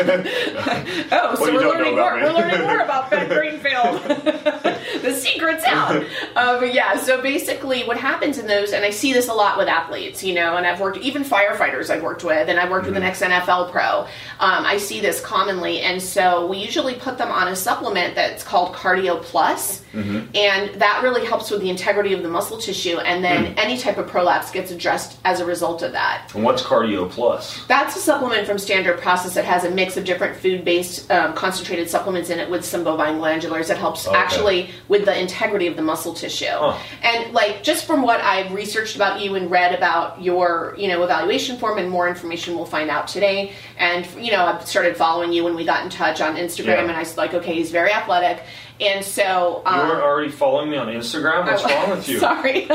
oh, so What you we're don't learning know more. about We're me. learning more about Ben Greenfield. the secret's out. Uh, but yeah, so basically, what happens in those, and I see this a lot with athletes, you know, and I've worked even firefighters I've worked with, and I've worked Mm-hmm. with an ex N F L pro. Um, I see this commonly, and so we usually put them on a supplement that's called Cardio Plus, Mm-hmm. and that really helps with the integrity of the muscle tissue, and then Mm. any type of prolapse gets addressed as a result of that. And what's Cardio Plus? That's a supplement from Standard Process that has a mix of different food-based um, concentrated supplements in it with some bovine glandulars that helps Okay. actually with the integrity of the muscle tissue. Huh. And like just from what I've researched about you and read about your, you know, evaluation form, and more information we'll find out today. And you know, I started following you when we got in touch on Instagram, Yeah. and I was like, okay, he's very athletic. And so... Um, you weren't already following me on Instagram? What's oh, wrong with you? Sorry.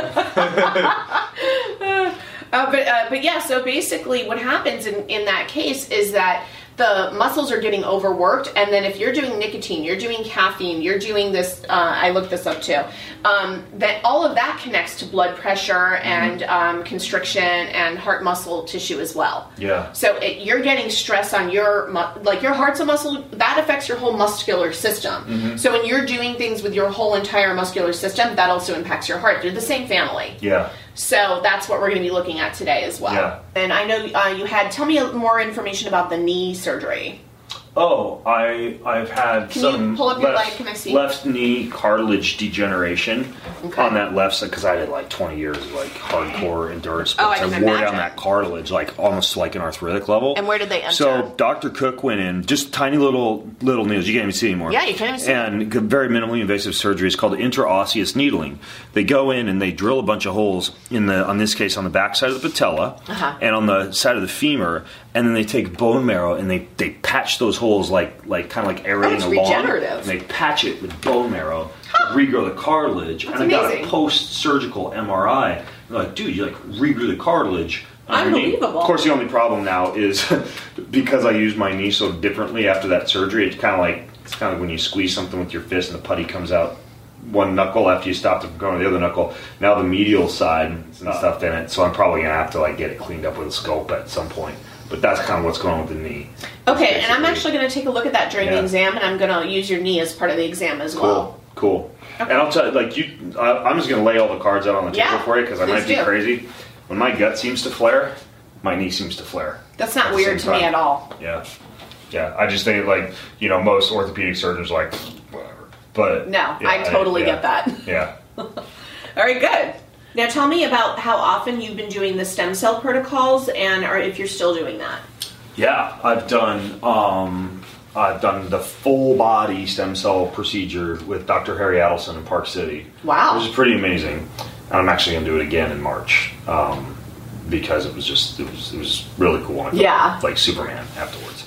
uh, but, uh, but yeah, so basically what happens in, in that case is that the muscles are getting overworked, and then if you're doing nicotine, you're doing caffeine, you're doing this, uh, I looked this up too, um, that all of that connects to blood pressure mm-hmm. and um, constriction and heart muscle tissue as well. Yeah. So it, you're getting stress on your, mu- like your heart's a muscle, that affects your whole muscular system. Mm-hmm. So when you're doing things with your whole entire muscular system, that also impacts your heart. They're the same family. Yeah. So that's what we're going to be looking at today as well. Yeah. And I know uh, you had, tell me more information about the knee surgery. Oh, I, I've had Can some you pull up your left, leg? Can I see? left knee cartilage degeneration okay. on that left side, because I did like twenty years of like hardcore endurance oh, sports. I, I, can wore imagine. down that cartilage like almost like an arthritic level. And where did they enter? So Doctor Cook went in, just tiny little little needles. You can't even see anymore. Yeah, you can't even see. And very minimally invasive surgery is called intraosseous needling. They go in and they drill a bunch of holes in the, on this case, on the back side of the patella uh-huh. and on the side of the femur, and then they take bone marrow and they, they patch those holes like like kind of like aerating oh, along. Regenerative. And they patch it with bone marrow huh. to regrow the cartilage. That's and I got amazing. a post-surgical M R I. They're like, dude, you like regrew the cartilage. Unbelievable. Of course, the only problem now is because I use my knee so differently after that surgery. It's kind of like it's kind of like when you squeeze something with your fist and the putty comes out one knuckle after you stop it from going to the other knuckle. Now the medial side and stuff in it, so I'm probably gonna have to like get it cleaned up with a scope at some point. But that's kind of what's going on with the knee. Okay, and I'm actually going to take a look at that during yeah. the exam, and I'm going to use your knee as part of the exam as cool. well. Cool. Okay. And I'll tell you, like you, I, I'm just going to lay all the cards out on the table yeah, for you because I might be do. crazy. When my gut seems to flare, my knee seems to flare. That's not weird to time. me at all. Yeah. Yeah, I just think like, you know, most orthopedic surgeons are like, whatever. But no, yeah, I totally I, yeah. get that. Yeah. All right, good. Now tell me about how often you've been doing the stem cell protocols and or if you're still doing that. Yeah, I've done um, I've done the full body stem cell procedure with Doctor Harry Adelson in Park City. Wow. Which is pretty amazing. And I'm actually going to do it again in March. Um, because it was just it was it was really cool. I felt yeah, like Superman afterwards.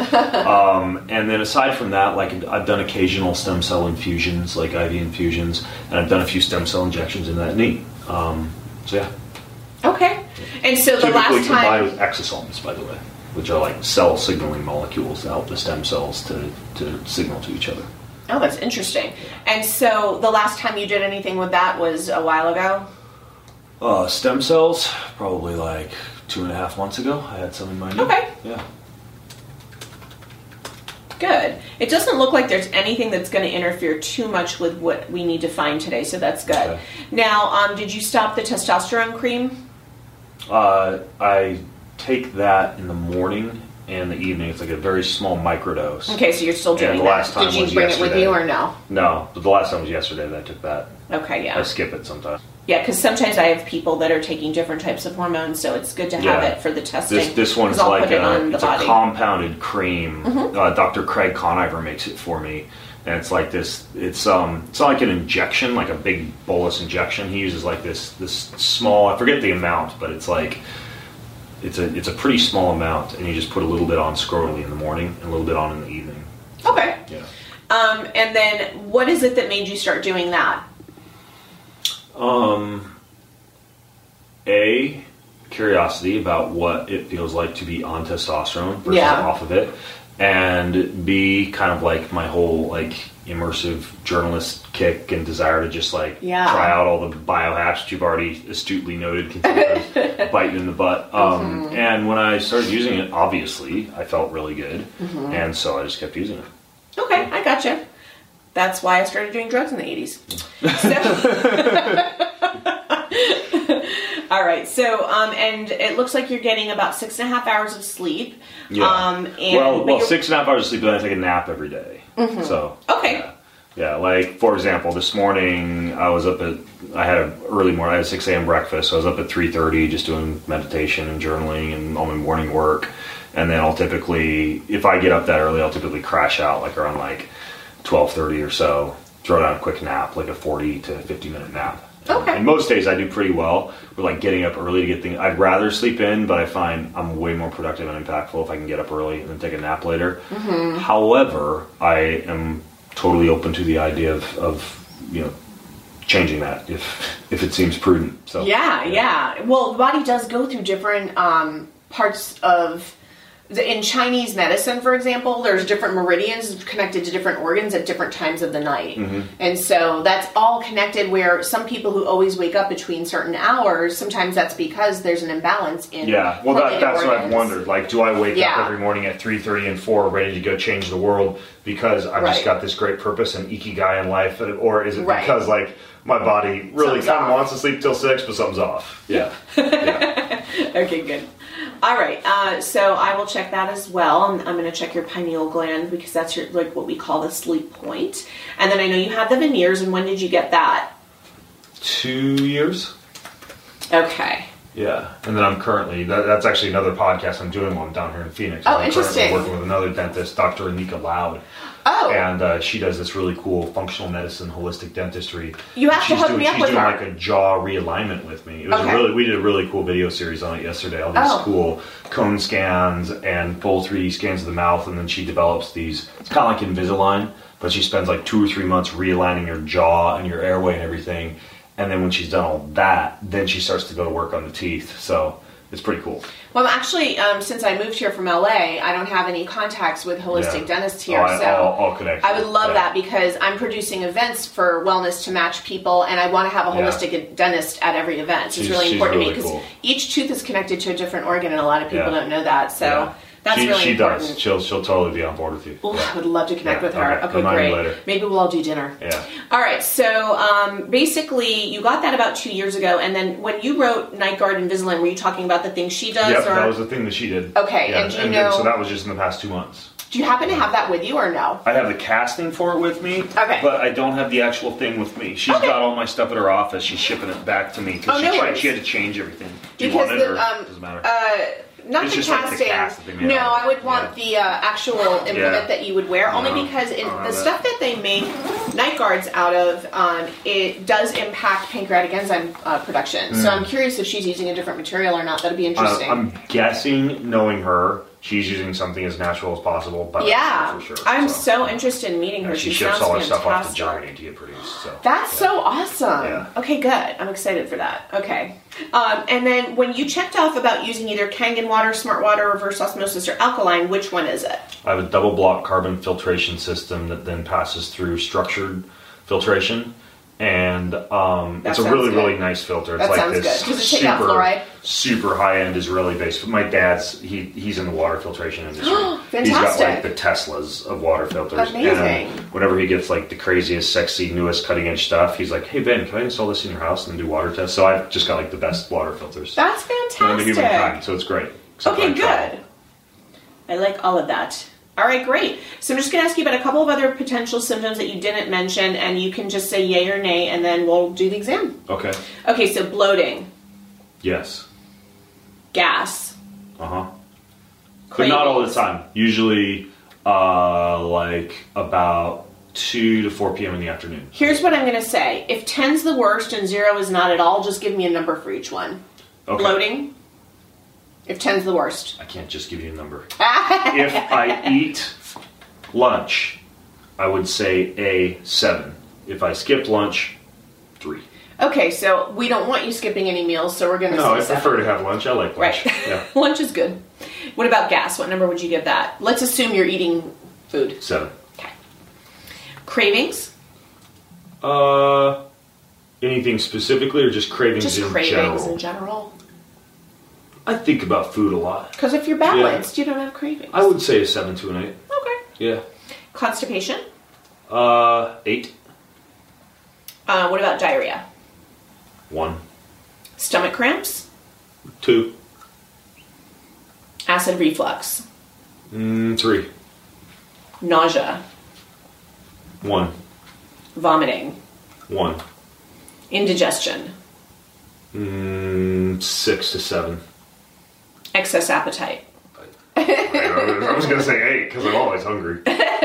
um, and then aside from that, like I've done occasional stem cell infusions, like I V infusions, and I've done a few stem cell injections in that knee. Um, so yeah. Okay. And so the Typically last time combined with exosomes, by the way, which are like cell signaling molecules that help the stem cells to to signal to each other. Oh, that's interesting. And so the last time you did anything with that was a while ago? Uh, stem cells, probably like two and a half months ago. I had some in my knee. Okay. Yeah. Good. It doesn't look like there's anything that's going to interfere too much with what we need to find today, so that's good. Okay. Now, um, did you stop the testosterone cream? Uh, I take that in the morning and the evening. It's like a very small microdose. Okay, so you're still doing and the that. last time Did you was bring yesterday. it with you or no? No, but the last time was yesterday that I took that. Okay, yeah. I skip it sometimes. Yeah, because sometimes I have people that are taking different types of hormones, so it's good to have Yeah. it for the testing. This this one's I'll like put it a, on the it's body. a compounded cream. Mm-hmm. Uh, Doctor Craig Conover makes it for me, and it's like this. It's um, it's not like an injection, like a big bolus injection. He uses like this this small. I forget the amount, but it's like it's a it's a pretty small amount, and you just put a little bit on scrotally in the morning and a little bit on in the evening. Okay. Yeah. Um, and then what is it that made you start doing that? Um. A, curiosity about what it feels like to be on testosterone versus Yeah. off of it, and B, kind of like my whole like immersive journalist kick and desire to just like Yeah. try out all the biohacks that you've already astutely noted can sometimes bite you in the butt. Um, Mm-hmm. And when I started using it, obviously I felt really good, Mm-hmm. and so I just kept using it. Okay, I gotcha. That's why I started doing drugs in the eighties. So, all right. So, um, and it looks like you're getting about six and a half hours of sleep. Yeah. Um, and, well, but well, you're- six and a half hours of sleep, then I take a nap every day. Mm-hmm. So Okay. Yeah. Yeah, like for example, this morning I was up at I had an early morning. I had a six a.m. breakfast, so I was up at three thirty, just doing meditation and journaling and all my morning work. And then I'll typically, if I get up that early, I'll typically crash out like around like twelve thirty or so. Throw down a quick nap, like a forty to fifty minute nap. Okay. And most days I do pretty well with like getting up early to get things. I'd rather sleep in, but I find I'm way more productive and impactful if I can get up early and then take a nap later. Mm-hmm. However, I am totally open to the idea of, of you know, changing that if if it seems prudent. So yeah, yeah. Well, the body does go through different um, parts of. In Chinese medicine, for example, there's different meridians connected to different organs at different times of the night. Mm-hmm. And so that's all connected where some people who always wake up between certain hours, sometimes that's because there's an imbalance in Yeah, well, that, that's organs. what I've wondered. Like, do I wake yeah. up every morning at three thirty and four ready to go change the world because I've right. just got this great purpose and ikigai in life? Or is it right. because, like, my body really Something's kind of off. wants to sleep till six, but something's off? Yeah. yeah. Okay, good. All right, uh, so I will check that as well. I'm, I'm going to check your pineal gland because that's your like what we call the sleep point. And then I know you have the veneers, and when did you get that? Two years. Okay. Yeah, and then I'm currently, that, that's actually another podcast I'm doing while I'm down here in Phoenix. Oh, I'm interesting. currently working with another dentist, Doctor Anika Loud. Oh. And uh, she does this really cool functional medicine, holistic dentistry. You have she's to hook doing, me up she's with doing her. like a jaw realignment with me. It was Okay. a really, we did a really cool video series on it yesterday. All these Oh. cool cone scans and full three D scans of the mouth, and then she develops these. It's kind of like Invisalign, but she spends like two or three months realigning your jaw and your airway and everything. And then when she's done all that, then she starts to go to work on the teeth. So it's pretty cool. Well, actually, um, since I moved here from L A, I don't have any contacts with holistic Yeah. dentists here. Oh, I- so I'll- I'll connect I you. would love Yeah. that because I'm producing events for Wellness to Match people, and I want to have a Yeah. holistic dentist at every event. So She's- it's really she's important really to me because cool. each tooth is connected to a different organ, and a lot of people Yeah. don't know that. So Yeah. that's she, really she important. does. She'll she'll totally be on board with you. Ooh, Yeah. I would love to connect Yeah, with her. okay. Okay, Remind me great. later. Maybe we'll all do dinner. Yeah. All right. So um, basically, you got that about two years ago, and then when you wrote Night Guard Invisalign, were you talking about the things she does? Yep, or that was the thing that she did. Okay, Yeah, and do you then- know- So that was just in the past two months. do you happen to have that with you or no? I have the casting for it with me, Okay. but I don't have the actual thing with me. She's Okay. got all my stuff at her office. She's shipping it back to me because Oh, she, no cha- worries. she had to change everything. Do you Because want it the or um, doesn't matter? uh, not It's the just like the casting. cast that they made no, out of I it. would want Yeah. the uh, actual implement Yeah. that you would wear, only No, because in I don't the have stuff that they make night guards out of, um, it does impact pancreatic enzyme uh, production. So I'm curious if she's using a different material or not. That'd be Uh, interesting. I'm guessing, knowing her, she's using something as natural as possible. But yeah, for sure. I'm so interested in meeting her. Yeah, she, she ships sounds all her fantastic. stuff off to Germany to get produced. So That's yeah. so awesome. Yeah. Okay, good. I'm excited for that. Okay. Um, and then when you checked off about using either Kangen water, smart water, reverse osmosis, or alkaline, which one is it? I have a double block carbon filtration system that then passes through structured filtration. And um, That it's a sounds really, good. really nice filter. It's That like sounds this good. Does it take out super, fluoride? super high end Israeli based. My dad's he he's in the water filtration industry. He's got Fantastic. like the Teslas of water filters. Amazing. And whenever he gets like the craziest, sexy, newest, cutting edge stuff, he's like, "Hey Ben, can I install this in your house and then do water tests?" So I've just got like the best water filters That's known to fantastic. humankind. So it's great. Except Okay, for travel. good. I like all of that. All right, great. So I'm just going to ask you about a couple of other potential symptoms that you didn't mention, and you can just say yay or nay, and then we'll do the exam. Okay. Okay, so bloating, Yes. gas, Uh huh. But not all the cravings. time. Usually, uh, like about two to four p.m. in the afternoon. Here's what I'm going to say. If ten's the worst and zero is not at all, just give me a number for each one. Okay. Bloating, if ten's the worst. I can't just give you a number. If I eat lunch, I would say a seven. If I skipped lunch, three. Okay, so we don't want you skipping any meals, so we're going to No, I say seven. prefer to have lunch. I like lunch. Right. Yeah. Lunch is good. What about gas? What number would you give that? Let's assume you're eating food. Seven. Okay. Cravings? Uh, anything specifically or just cravings Just in cravings general? in general. I think about food a lot. Because if you're balanced, you don't have cravings. I would say a seven to an eight. Okay. Yeah. Constipation? Uh, eight. Uh, what about diarrhea? One. Stomach cramps? Two. Acid reflux? Mm, three. Nausea? One. Vomiting? One. Indigestion? Mm, six to seven. Excess appetite? I was going to say eight because I'm always hungry.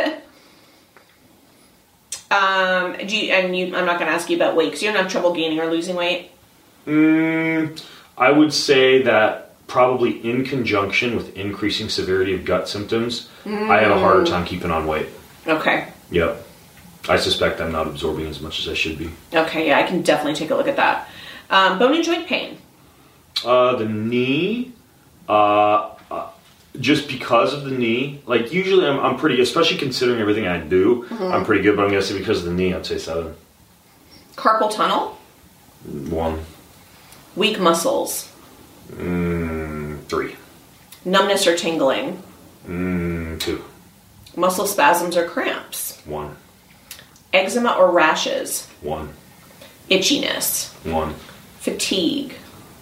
Um, do you, and you, I'm not going to ask you about weight because you don't have trouble gaining or losing weight. Mm, I would say that probably in conjunction with increasing severity of gut symptoms, I have a harder time keeping on weight. Okay. Yep. I suspect I'm not absorbing as much as I should be. Okay, yeah, I can definitely take a look at that. Um, bone and joint pain. Uh, the knee, uh, uh, just because of the knee, like usually I'm, I'm pretty, especially considering everything I do, mm-hmm. I'm pretty good, but I'm going to say because of the knee, I'd say seven. Carpal tunnel. One. Weak muscles. Mm, three. Numbness or tingling. Mm, two. Muscle spasms or cramps. One. Eczema or rashes. One. Itchiness. One. Fatigue.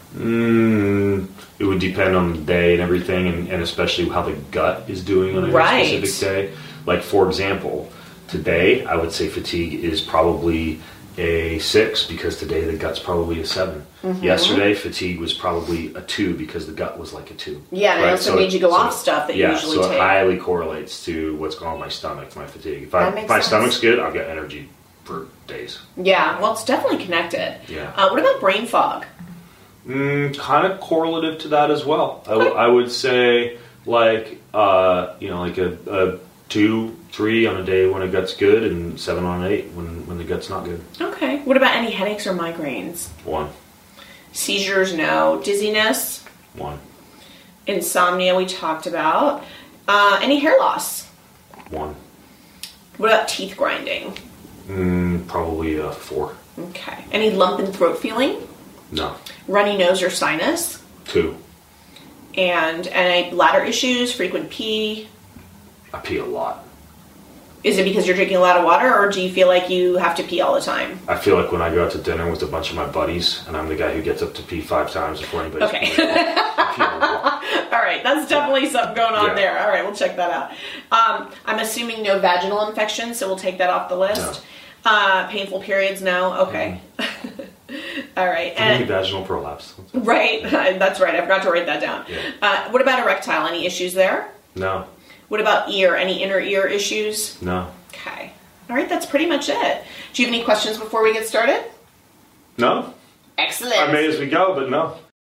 Mm, it would depend on the day and everything, and, and especially how the gut is doing on a right. specific day. Like, for example, today I would say fatigue is probably a six because today the gut's probably a seven. Mm-hmm. Yesterday, fatigue was probably a two because the gut was like a two. Yeah, and right? it also so made you go so, off stuff that yeah, you usually so take. Yeah, so it highly correlates to what's going on in my stomach, my fatigue. If, I, if my sense. stomach's good, I'll get energy for days. Yeah, well, it's definitely connected. Yeah. Uh, what about brain fog? Mm, kind of correlative to that as well. I, w- I would say, like, uh, you know, like a, a two, three on a day when the gut's good, and seven on an eight when, when the gut's not good. Okay. What about any headaches or migraines? One. Seizures, no. Dizziness? One. Insomnia, we talked about. Uh, any hair loss? One. What about teeth grinding? Mm, probably a four. Okay. Any lump and throat feeling? No. Runny nose or sinus? Two. And any bladder issues, frequent pee? I pee a lot. Is it because you're drinking a lot of water, or do you feel like you have to pee all the time? I feel like when I go out to dinner with a bunch of my buddies, and I'm the guy who gets up to pee five times before anybody's okay. I pee a lot. All right, that's definitely something going on yeah. there. All right, we'll check that out. Um, I'm assuming no vaginal infection, so we'll take that off the list. No. Uh, painful periods, no? Okay. Mm. All right. And vaginal prolapse. Right, that's right. I forgot to write that down. Yeah. Uh, what about erectile? Any issues there? No. What about ear? Any inner ear issues? No. Okay. All right, that's pretty much it. Do you have any questions before we get started? No. Excellent. I may as we go, but no.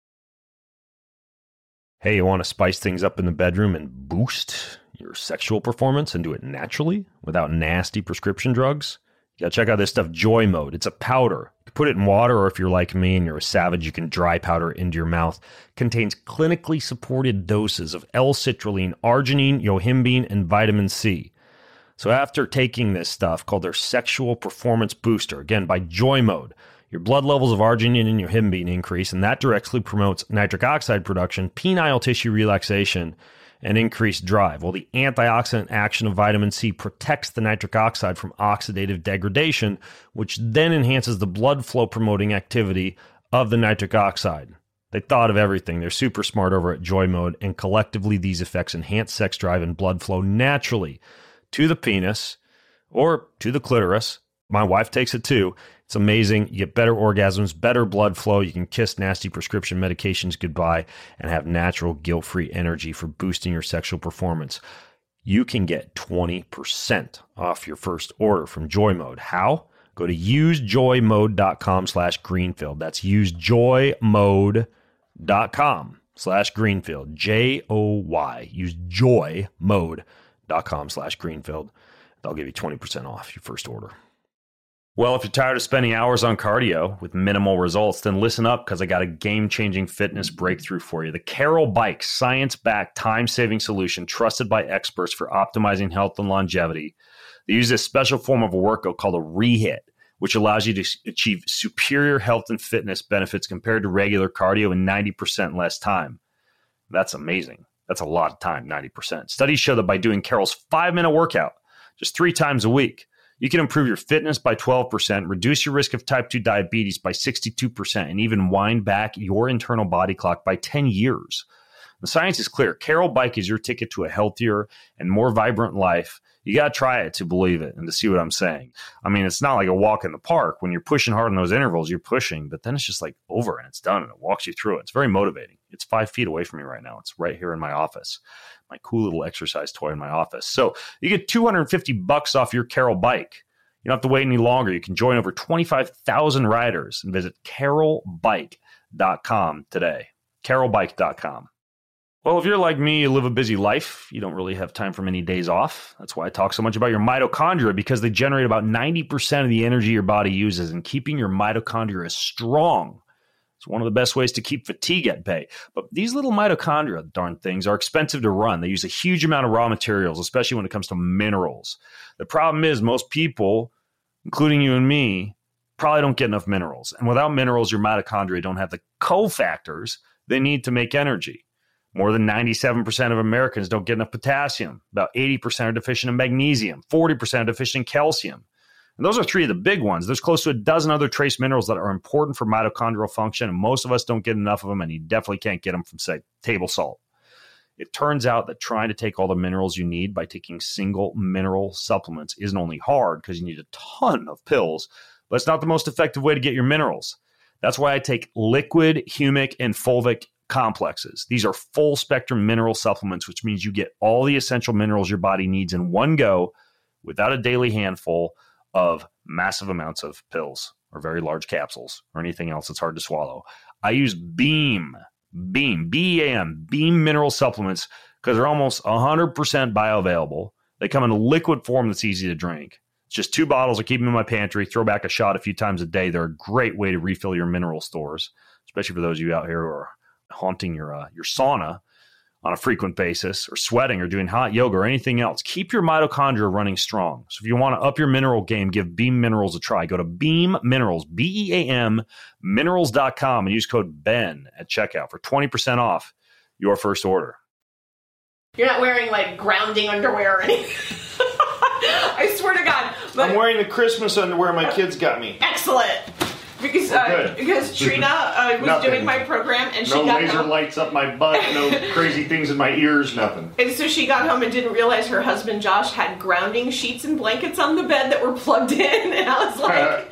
Hey, you want to spice things up in the bedroom and boost your sexual performance and do it naturally without nasty prescription drugs? You gotta check out this stuff, Joy Mode. It's a powder. You can put it in water, or if you're like me and you're a savage, you can dry powder into your mouth. Contains clinically supported doses of L-citrulline, arginine, yohimbine, and vitamin C. So after taking this stuff called their Sexual Performance Booster, again, by Joy Mode, your blood levels of arginine and yohimbine increase, and that directly promotes nitric oxide production, penile tissue relaxation, and increased drive. Well, the antioxidant action of vitamin C protects the nitric oxide from oxidative degradation, which then enhances the blood flow promoting activity of the nitric oxide. They thought of everything. They're super smart over at Joy Mode, and collectively these effects enhance sex drive and blood flow naturally to the penis or to the clitoris. My wife takes it too. It's amazing. You get better orgasms, better blood flow. You can kiss nasty prescription medications goodbye and have natural, guilt-free energy for boosting your sexual performance. You can get twenty percent off your first order from Joy Mode. How? Go to usejoymode.com slash Greenfield. That's usejoymode.com slash Greenfield. J O Y. Usejoymode.com slash Greenfield. They'll give you twenty percent off your first order. Well, if you're tired of spending hours on cardio with minimal results, then listen up, because I got a game-changing fitness breakthrough for you. The Carol Bike, science-backed, time-saving solution trusted by experts for optimizing health and longevity. They use this special form of a workout called a rehit, which allows you to achieve superior health and fitness benefits compared to regular cardio in ninety percent less time. That's amazing. That's a lot of time, ninety percent. Studies show that by doing Carol's five-minute workout just three times a week, you can improve your fitness by twelve percent, reduce your risk of type two diabetes by sixty-two percent, and even wind back your internal body clock by ten years. The science is clear. Carol Bike is your ticket to a healthier and more vibrant life. You got to try it to believe it and to see what I'm saying. I mean, it's not like a walk in the park. When you're pushing hard in those intervals, you're pushing, but then it's just like over and it's done and it walks you through it. It's very motivating. It's five feet away from me right now. It's right here in my office, my cool little exercise toy in my office. So you get two hundred fifty bucks off your Carol Bike. You don't have to wait any longer. You can join over twenty-five thousand riders and visit carol bike dot com today. carol bike dot com. Well, if you're like me, you live a busy life, you don't really have time for many days off. That's why I talk so much about your mitochondria, because they generate about ninety percent of the energy your body uses, and keeping your mitochondria strong is one of the best ways to keep fatigue at bay. But these little mitochondria, darn things, are expensive to run. They use a huge amount of raw materials, especially when it comes to minerals. The problem is most people, including you and me, probably don't get enough minerals. And without minerals, your mitochondria don't have the cofactors they need to make energy. More than ninety-seven percent of Americans don't get enough potassium. About eighty percent are deficient in magnesium. forty percent are deficient in calcium. And those are three of the big ones. There's close to a dozen other trace minerals that are important for mitochondrial function, and most of us don't get enough of them, and you definitely can't get them from, say, table salt. It turns out that trying to take all the minerals you need by taking single mineral supplements isn't only hard because you need a ton of pills, but it's not the most effective way to get your minerals. That's why I take liquid, humic, and fulvic complexes. These are full spectrum mineral supplements, which means you get all the essential minerals your body needs in one go without a daily handful of massive amounts of pills or very large capsules or anything else that's hard to swallow. I use Beam, Beam, B E A M, Beam mineral supplements because they're almost one hundred percent bioavailable. They come in a liquid form that's easy to drink. It's just two bottles. I keep them in my pantry, throw back a shot a few times a day. They're a great way to refill your mineral stores, especially for those of you out here who are haunting your uh, your sauna on a frequent basis, or sweating, or doing hot yoga, or anything else. Keep your mitochondria running strong. So if you want to up your mineral game, give Beam Minerals a try. Go to Beam Minerals, B E A M, minerals dot com, and use code BEN at checkout for twenty percent off your first order. You're not wearing, like, grounding underwear or anything. I swear to God. But I'm wearing the Christmas underwear my kids got me. Excellent. Because uh, because Trina uh, was Nothing. doing my program and she no got laser home. lights up my butt, no crazy things in my ears, nothing. And so she got home and didn't realize her husband Josh had grounding sheets and blankets on the bed that were plugged in, and I was like,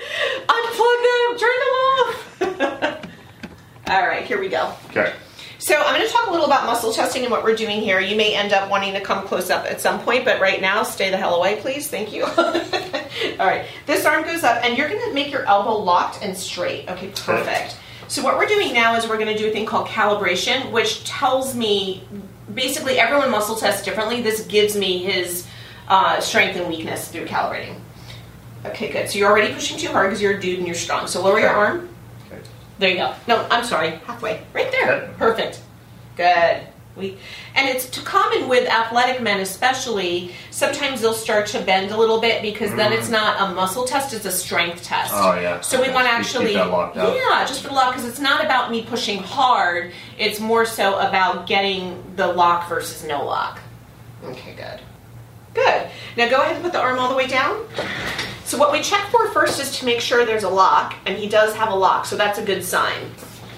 unplug them, turn them off. All right, here we go. Okay. So I'm going to talk a little about muscle testing and what we're doing here. You may end up wanting to come close up at some point, but right now, stay the hell away, please. Thank you. All right. This arm goes up, and you're going to make your elbow locked and straight. Okay, perfect. So what we're doing now is we're going to do a thing called calibration, which tells me, basically, everyone muscle tests differently. This gives me his uh, strength and weakness through calibrating. Okay, good. So you're already pushing too hard because you're a dude and you're strong. So lower your arm. There you go. No, I'm sorry. Halfway. Right there. Good. Perfect. Good. We, and it's too common with athletic men especially, sometimes they'll start to bend a little bit because mm. then it's not a muscle test, it's a strength test. Oh, yeah. So we want to actually, keep that locked out. Yeah, just for the lock, because it's not about me pushing hard, it's more so about getting the lock versus no lock. Okay, good. Good. Now go ahead and put the arm all the way down. So what we check for first is to make sure there's a lock, and he does have a lock, so that's a good sign.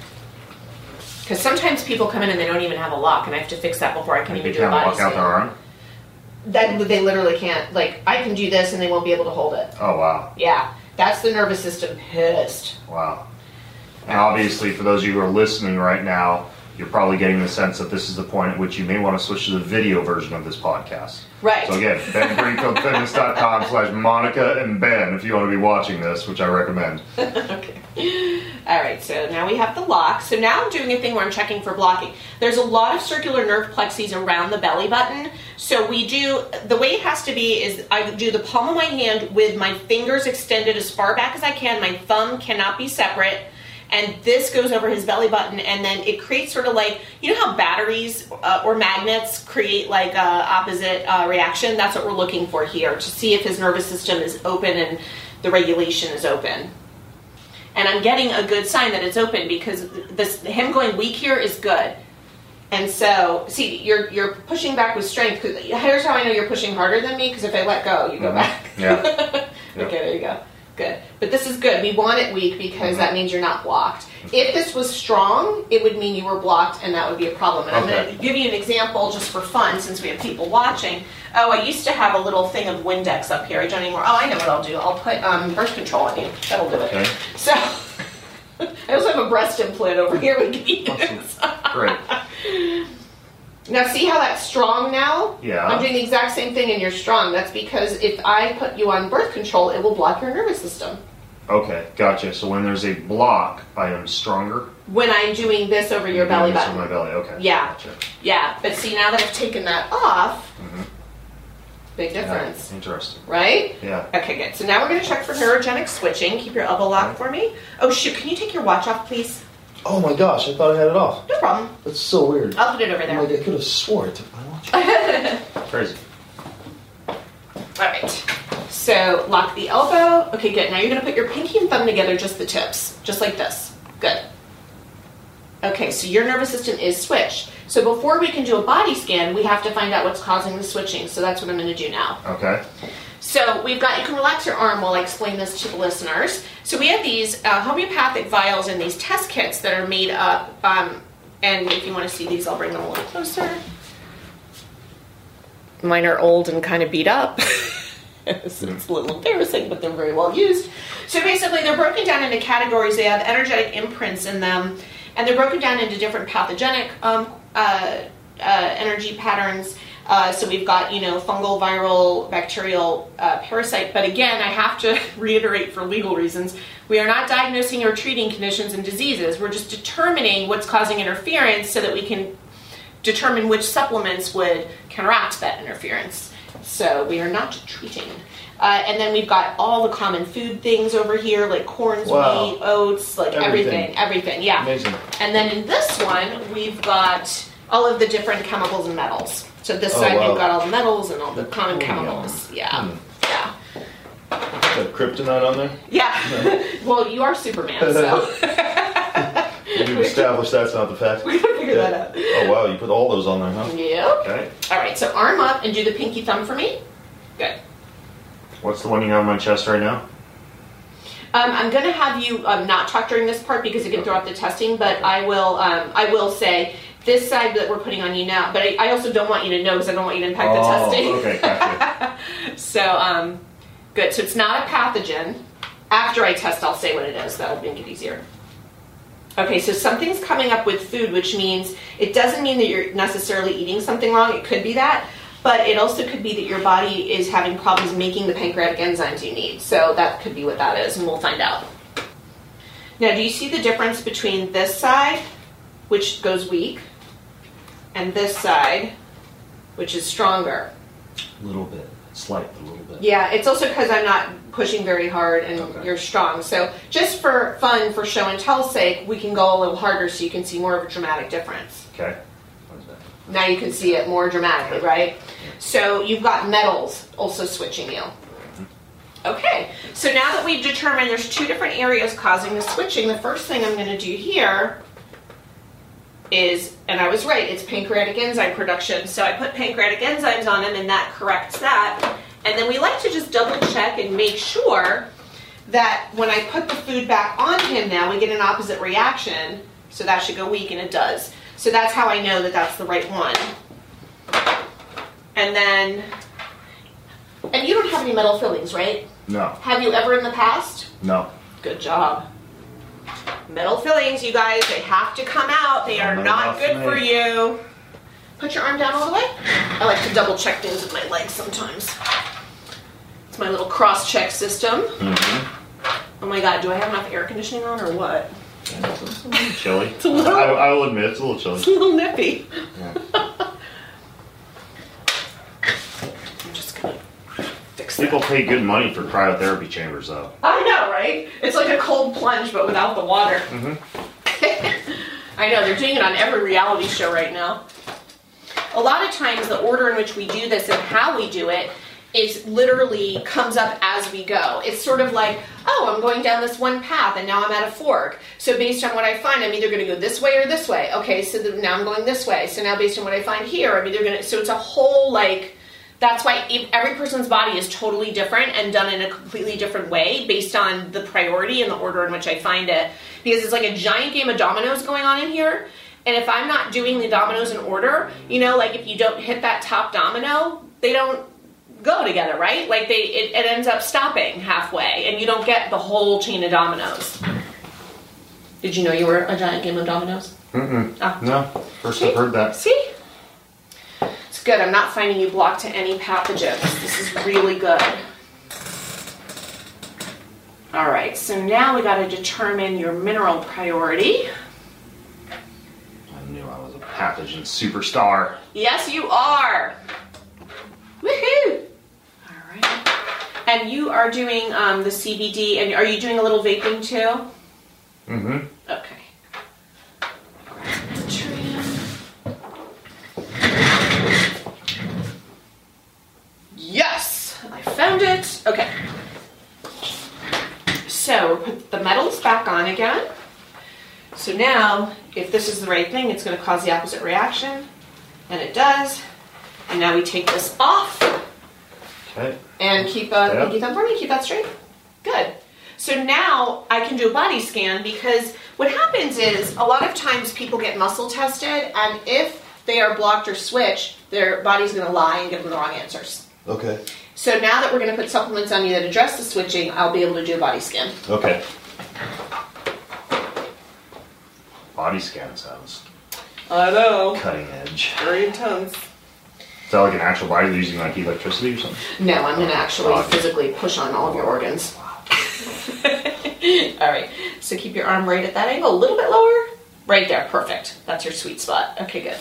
Because sometimes people come in and they don't even have a lock, and I have to fix that before I can even do a body lock out their arm? That they literally can't. Like, I can do this and they won't be able to hold it. Oh, wow. Yeah. That's the nervous system pissed. Wow. And obviously, for those of you who are listening right now, you're probably getting the sense that this is the point at which you may want to switch to the video version of this podcast. Right. So again, ben greenfield fitness dot com slash Monica and Ben if you want to be watching this, which I recommend. Okay. All right, so now we have the lock. So now I'm doing a thing where I'm checking for blocking. There's a lot of circular nerve plexes around the belly button. So we do, the way it has to be is I do the palm of my hand with my fingers extended as far back as I can. My thumb cannot be separate. And this goes over his belly button, and then it creates sort of like, you know how batteries uh, or magnets create like a opposite uh, reaction? That's what we're looking for here, to see if his nervous system is open and the regulation is open. And I'm getting a good sign that it's open because this him going weak here is good. And so, see, you're you're pushing back with strength. Cause here's how I know you're pushing harder than me, because if I let go, you go mm-hmm. back. Yeah. Yep. Okay, there you go. Good. But this is good. We want it weak because mm-hmm. that means you're not blocked. If this was strong, it would mean you were blocked, and that would be a problem. And okay. I'm going to give you an example just for fun, since we have people watching. Oh, I used to have a little thing of Windex up here. I don't anymore. Oh, I know what I'll do. I'll put um, birth control on you. That'll do it. Okay. So, I also have a breast implant over here we can use. Awesome. Great. Now, see how that's strong now? Yeah. I'm doing the exact same thing and you're strong. That's because if I put you on birth control, it will block your nervous system. Okay, gotcha. So when there's a block, I am stronger. When I'm doing this over your belly This button. on my belly. Okay. Yeah. Gotcha. Yeah. But see, now that I've taken that off, Mhm. big difference. Yeah, interesting. Right? Yeah. Okay, good. So now we're going to check for neurogenic switching. Keep your elbow locked for me. Oh, shoot. Can you take your watch off, please? Oh my gosh, I thought I had it off. No problem. That's so weird. I'll put it over I'm there. like, I could have swore I took my watch. Crazy. All right. So lock the elbow. Okay, good. Now you're going to put your pinky and thumb together, just the tips, just like this. Good. Okay, so your nervous system is switched. So before we can do a body scan, we have to find out what's causing the switching. So that's what I'm going to do now. Okay. So we've got, you can relax your arm while I explain this to the listeners. So we have these uh, homeopathic vials and these test kits that are made up. Um, and if you want to see these, I'll bring them a little closer. Mine are old and kind of beat up. So it's a little embarrassing, but they're very well used. So basically, they're broken down into categories. They have energetic imprints in them, and they're broken down into different pathogenic um, uh, uh, energy patterns. Uh, so we've got, you know, fungal, viral, bacterial, uh, parasite. But again, I have to reiterate for legal reasons, we are not diagnosing or treating conditions and diseases. We're just determining what's causing interference so that we can determine which supplements would counteract that interference. So we are not treating. Uh, and then we've got all the common food things over here, like corns, Wow. wheat, oats, like everything, Everything. everything, yeah. Amazing. And then in this one, we've got all of the different chemicals and metals. So this Oh, side, wow. we've got all the metals and all the common Oh, chemicals. Yeah, Hmm. yeah. Got kryptonite on there? Yeah. Well, you are Superman, so You established that's not the fact. we gotta figure that out. Oh wow, you put all those on there, huh? Yep. Okay. All right, so arm up and do the pinky thumb for me. Good. What's the one you have on my chest right now? Um, I'm going to have you um, not talk during this part because it can throw up the testing, but I will. Um, I will say this side that we're putting on you now. But I, I also don't want you to know because I don't want you to impact the Oh, testing. okay, gotcha. So um, good. So it's not a pathogen. After I test, I'll say what it is. That'll make it easier. Okay, so something's coming up with food, which means it doesn't mean that you're necessarily eating something wrong. It could be that. But it also could be that your body is having problems making the pancreatic enzymes you need. So that could be what that is, and we'll find out. Now, do you see the difference between this side, which goes weak, and this side, which is stronger? A little bit. Slight, a little bit. Yeah, it's also because I'm not pushing very hard and Okay. you're strong. So just for fun, for show and tell's sake, we can go a little harder so you can see more of a dramatic difference. Okay. What is that? Now you can see it more dramatically, right? So you've got metals also switching you. Okay, so now that we've determined there's two different areas causing the switching, the first thing I'm going to do here is, and I was right, it's pancreatic enzyme production. So I put pancreatic enzymes on him and that corrects that. And then we like to just double check and make sure that when I put the food back on him now, we get an opposite reaction. So that should go weak, and it does. So that's how I know that that's the right one. And then, and you don't have any metal fillings, right? No. Have you ever in the past? No. Good job. Metal fillings, you guys, they have to come out. They are No, not not good for for me. you. Put your arm down all the way. I like to double check things with my legs sometimes. It's my little cross-check system. Mm-hmm. Oh my god, do I have enough air conditioning on or what? It's a little chilly. a little- I, I will admit, it's a little It's chilly. a little nippy. Yeah. I'm just gonna fix that. People pay good money for cryotherapy chambers, though. I know, right? It's like a cold plunge, but without the water. Mm-hmm. I know, they're doing it on every reality show right now. A lot of times, the order in which we do this and how we do it is literally comes up as we go. It's sort of like, oh, I'm going down this one path and now I'm at a fork. So based on what I find, I'm either going to go this way or this way. Okay, so the, now I'm going this way. So now based on what I find here, I'm either going to, so it's a whole like, that's why if every person's body is totally different and done in a completely different way based on the priority and the order in which I find it. Because it's like a giant game of dominoes going on in here. And if I'm not doing the dominoes in order, you know, like if you don't hit that top domino, they don't go together, right? Like they, it, it ends up stopping halfway and you don't get the whole chain of dominoes. Did you know you were a giant game of dominoes? Mm-mm. Ah. No. First I've heard that. See? It's good. I'm not finding you blocked to any pathogens. This is really good. All right, so now we got to determine your mineral priority. I knew I was a pathogen superstar. Yes, you are. Woohoo! All right. And you are doing um, the C B D, and are you doing a little vaping too? Mm-hmm. Okay. Yes, I found it. Okay. So we'll put the metals back on again. So now, if this is the right thing, it's going to cause the opposite reaction, and it does. And now we take this off. Okay. And keep a Yep. pinky thumb for me. Keep that straight. Good. So now I can do a body scan, because what happens is a lot of times people get muscle tested, and if they are blocked or switched, their body's going to lie and give them the wrong answers. Okay. So now that we're going to put supplements on you that address the switching, I'll be able to do a body scan. Okay. Body scan sounds I know. cutting edge. Very intense. Is that like an actual body using like electricity or something? No, I'm going to actually God. physically push on all of your organs. All right. So keep your arm right at that angle, a little bit lower. Right there. Perfect. That's your sweet spot. Okay, good.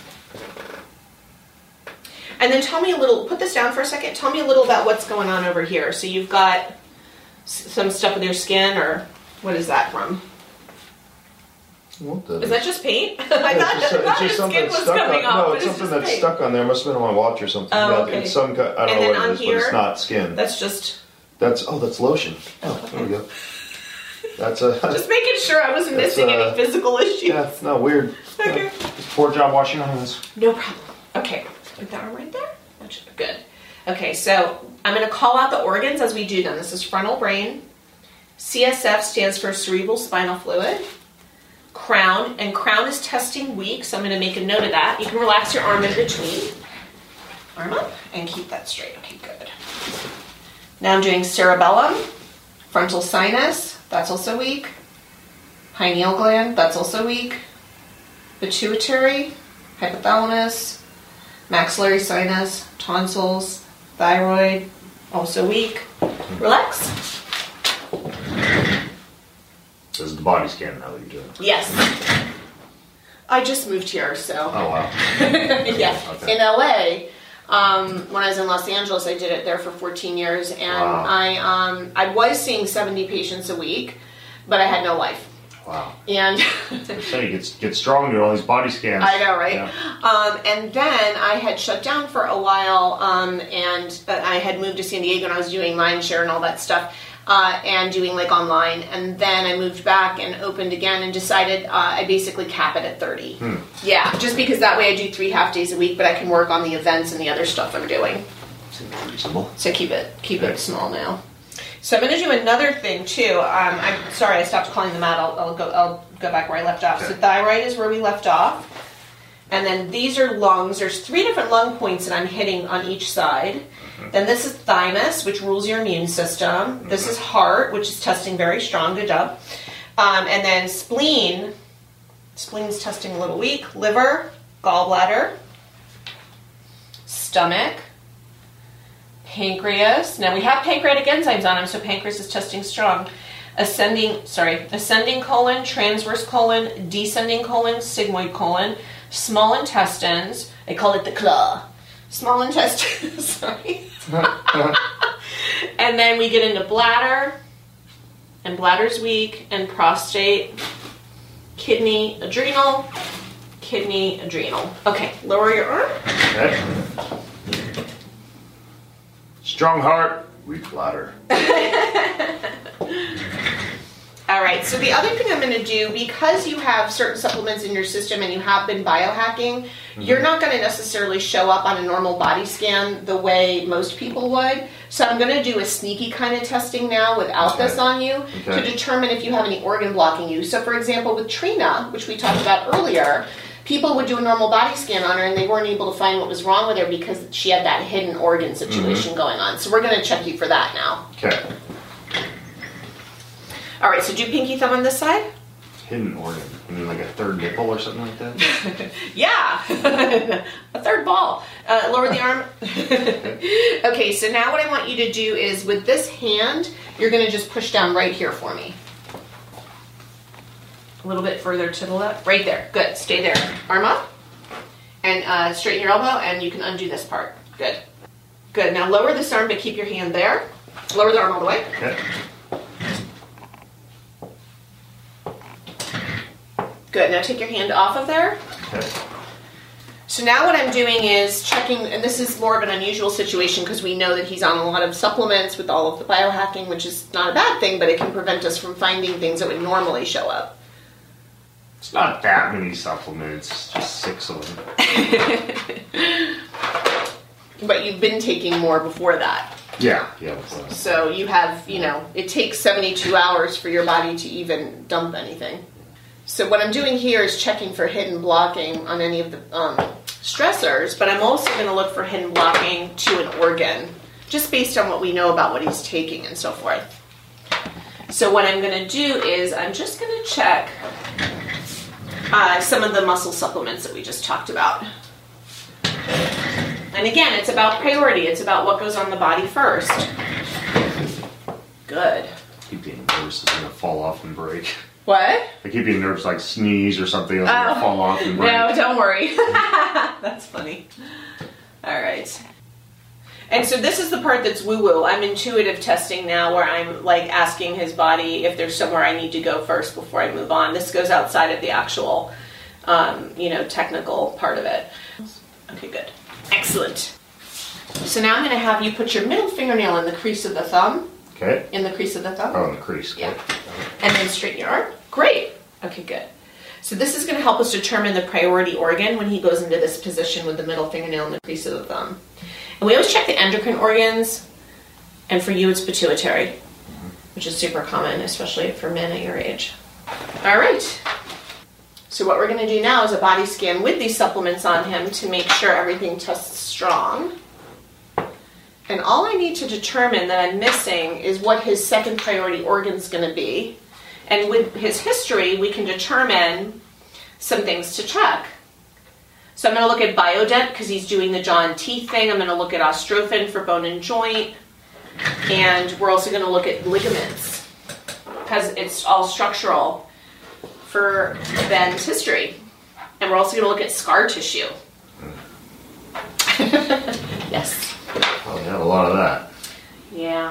And then tell me a little, put this down for a second. Tell me a little about what's going on over here. So you've got s- some stuff with your skin, or what is that from? What the? Is that just paint? I Yeah, thought, it's just, I it's thought just your something skin was stuck coming on. off, No, but it's it's something just that's paint. stuck on there. Must have been on my watch or something. Oh, yeah, okay. It's some. ki- I don't And know then what on it is, here? but it's not skin. That's just, That's oh, that's lotion. Oh, there we go. That's a. just making sure I wasn't That's, missing uh, any physical issues. Yeah, no weird. Okay. Yeah. Poor job washing your hands. No problem. Okay, put that one right there. That's good. Okay, so I'm going to call out the organs as we do them. This is frontal brain. C S F stands for cerebral spinal fluid. Crown, and crown is testing weak, so I'm going to make a note of that. You can relax your arm in between. Arm up, and keep that straight. Okay, good. Now I'm doing cerebellum, frontal sinus, that's also weak. Pineal gland, that's also weak. Pituitary, hypothalamus, maxillary sinus, tonsils, thyroid, also weak. Relax. This is the body scan now that you're doing. Yes. I just moved here, so. Oh wow. Yeah. Okay. In L A, um, when I was in Los Angeles, I did it there for fourteen years, and Wow. I um, I was seeing seventy patients a week, but I had no life. Wow. And So you get get strong doing all these body scans. I know, right? Yeah. Um, and then I had shut down for a while, um, and uh, I had moved to San Diego, and I was doing Mindshare and all that stuff, uh, and doing like online. And then I moved back and opened again, and decided uh, I basically cap it at thirty. Hmm. Yeah, just because that way I do three half days a week, but I can work on the events and the other stuff I'm doing. Seems reasonable. So keep it keep Okay. it small now. So I'm going to do another thing too. Um, I'm sorry, I stopped calling them out. I'll, I'll go. I'll go back where I left off. So Okay. thyroid is where we left off, and then these are lungs. There's three different lung points that I'm hitting on each side. Mm-hmm. Then this is thymus, which rules your immune system. This is heart, which is testing very strong. Good job. Um, and then spleen. Spleen's testing a little weak. Liver, gallbladder, stomach. Pancreas. Now we have pancreatic enzymes on them, so pancreas is testing strong. Ascending, sorry, ascending colon, transverse colon, descending colon, sigmoid colon, small intestines. I call it the claw. Small intestines. Sorry. And then we get into bladder, and bladder's weak, and prostate, kidney, adrenal, kidney, adrenal. Okay, lower your arm. Okay. Strong heart, weak bladder. All right, so the other thing I'm going to do, because you have certain supplements in your system and you have been biohacking, mm-hmm. you're not going to necessarily show up on a normal body scan the way most people would. So I'm going to do a sneaky kind of testing now without Okay. this on you Okay. to determine if you have any organ blocking you. So for example, with Trina, which we talked about earlier, people would do a normal body scan on her and they weren't able to find what was wrong with her because she had that hidden organ situation Mm-hmm. going on. So we're going to check you for that now. Okay. All right, so do pinky thumb on this side. Hidden organ. I mean, like a third nipple or something like that? Yeah, a third ball. Uh, lower the arm. Okay, so now what I want you to do is with this hand, you're going to just push down right here for me. A little bit further to the left. Right there. Good. Stay there. Arm up. And uh, straighten your elbow, and you can undo this part. Good. Good. Now lower this arm, but keep your hand there. Lower the arm all the way. Okay. Good. Now take your hand off of there. Okay. So now what I'm doing is checking, and this is more of an unusual situation because we know that he's on a lot of supplements with all of the biohacking, which is not a bad thing, but it can prevent us from finding things that would normally show up. It's not that many supplements, just six of them. But you've been taking more before that. Yeah, yeah. Well, So you have, you know, it takes seventy-two hours for your body to even dump anything. So what I'm doing here is checking for hidden blocking on any of the um, stressors, but I'm also going to look for hidden blocking to an organ, just based on what we know about what he's taking and so forth. So what I'm going to do is I'm just going to check uh, some of the muscle supplements that we just talked about. And again, it's about priority. It's about what goes on the body first. Good. I keep being nervous it's going to fall off and break. What? I keep being nervous, like sneeze or something, it's going to fall off and break. No, don't worry. That's funny. All right. And so this is the part that's woo-woo. I'm intuitive testing now where I'm like asking his body if there's somewhere I need to go first before I move on. This goes outside of the actual, um, you know, technical part of it. Okay, good. Excellent. So now I'm going to have you put your middle fingernail in the crease of the thumb. Okay. In the crease of the thumb. Oh, in the crease. Okay. Yeah. And then straighten your arm. Great. Okay, good. So this is going to help us determine the priority organ when he goes into this position with the middle fingernail in the crease of the thumb. And we always check the endocrine organs, and for you it's pituitary, which is super common, especially for men at your age. All right. So what we're going to do now is a body scan with these supplements on him to make sure everything tests strong. And all I need to determine that I'm missing is what his second priority organ is going to be. And with his history, we can determine some things to check. So I'm going to look at Biodent because he's doing the jaw and teeth thing. I'm going to look at Ostrophin for bone and joint. And we're also going to look at ligaments because it's all structural for Ben's history. And we're also going to look at scar tissue. Yes. Oh, you have a lot of that. Yeah.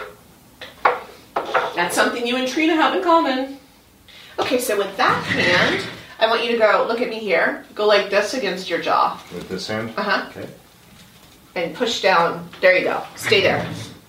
That's something you and Trina have in common. Okay, so with that hand, I want you to go, look at me here, go like this against your jaw. With this hand? Uh-huh. Okay. And push down. There you go. Stay there.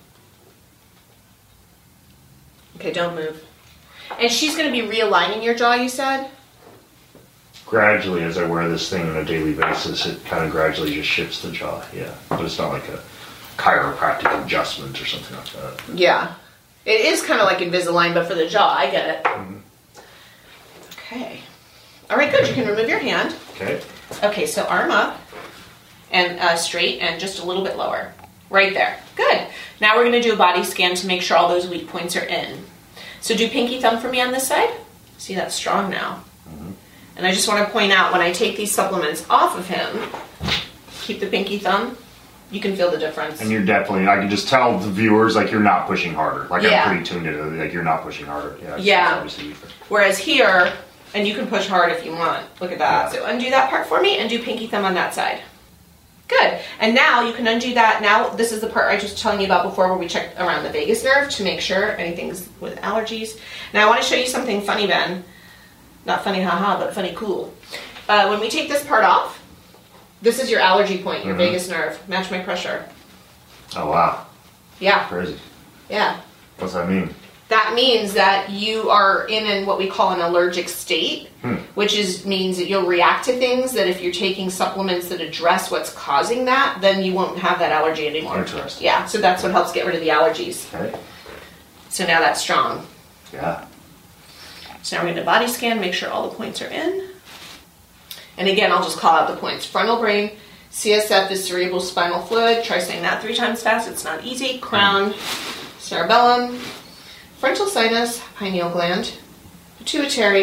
Okay, don't move. And she's going to be realigning your jaw, you said? Gradually, as I wear this thing on a daily basis, it kind of gradually just shifts the jaw, yeah. But it's not like a chiropractic adjustment or something like that. Yeah. It is kind of like Invisalign, but for the jaw. I get it. Mm-hmm. Okay. All right, good. You can remove your hand. Okay. Okay, so arm up and uh, straight and just a little bit lower. Right there. Good. Now we're going to do a body scan to make sure all those weak points are in. So do pinky thumb for me on this side. See, that's strong now. Mm-hmm. And I just want to point out, when I take these supplements off of him, keep the pinky thumb, you can feel the difference. And you're definitely, I can just tell the viewers, like, you're not pushing harder. Like, Yeah. I'm pretty tuned into it, like, you're not pushing harder. Yeah. it's- Yeah. it's obviously weaker. Whereas here, and you can push hard if you want. Look at that. Yeah. So undo that part for me and do pinky thumb on that side. Good. And now you can undo that. Now this is the part I was just telling you about before where we check around the vagus nerve to make sure anything's with allergies. Now I want to show you something funny, Ben. Not funny haha, but funny cool. Uh, when we take this part off, this is your allergy point, your Mhm. vagus nerve. Match my pressure. Oh, wow. Yeah. Crazy. Yeah. What's that mean? That means that you are in an, what we call an allergic state, Hmm. which is means that you'll react to things that if you're taking supplements that address what's causing that, then you won't have that allergy anymore. Interesting. Yeah, so that's what helps get rid of the allergies. Okay. So now that's strong. Yeah. So now we're going to body scan, make sure all the points are in. And again, I'll just call out the points. Frontal brain, C S F is cerebral spinal fluid. Try saying that three times fast. It's not easy. Crown, cerebellum, frontal sinus, pineal gland, pituitary,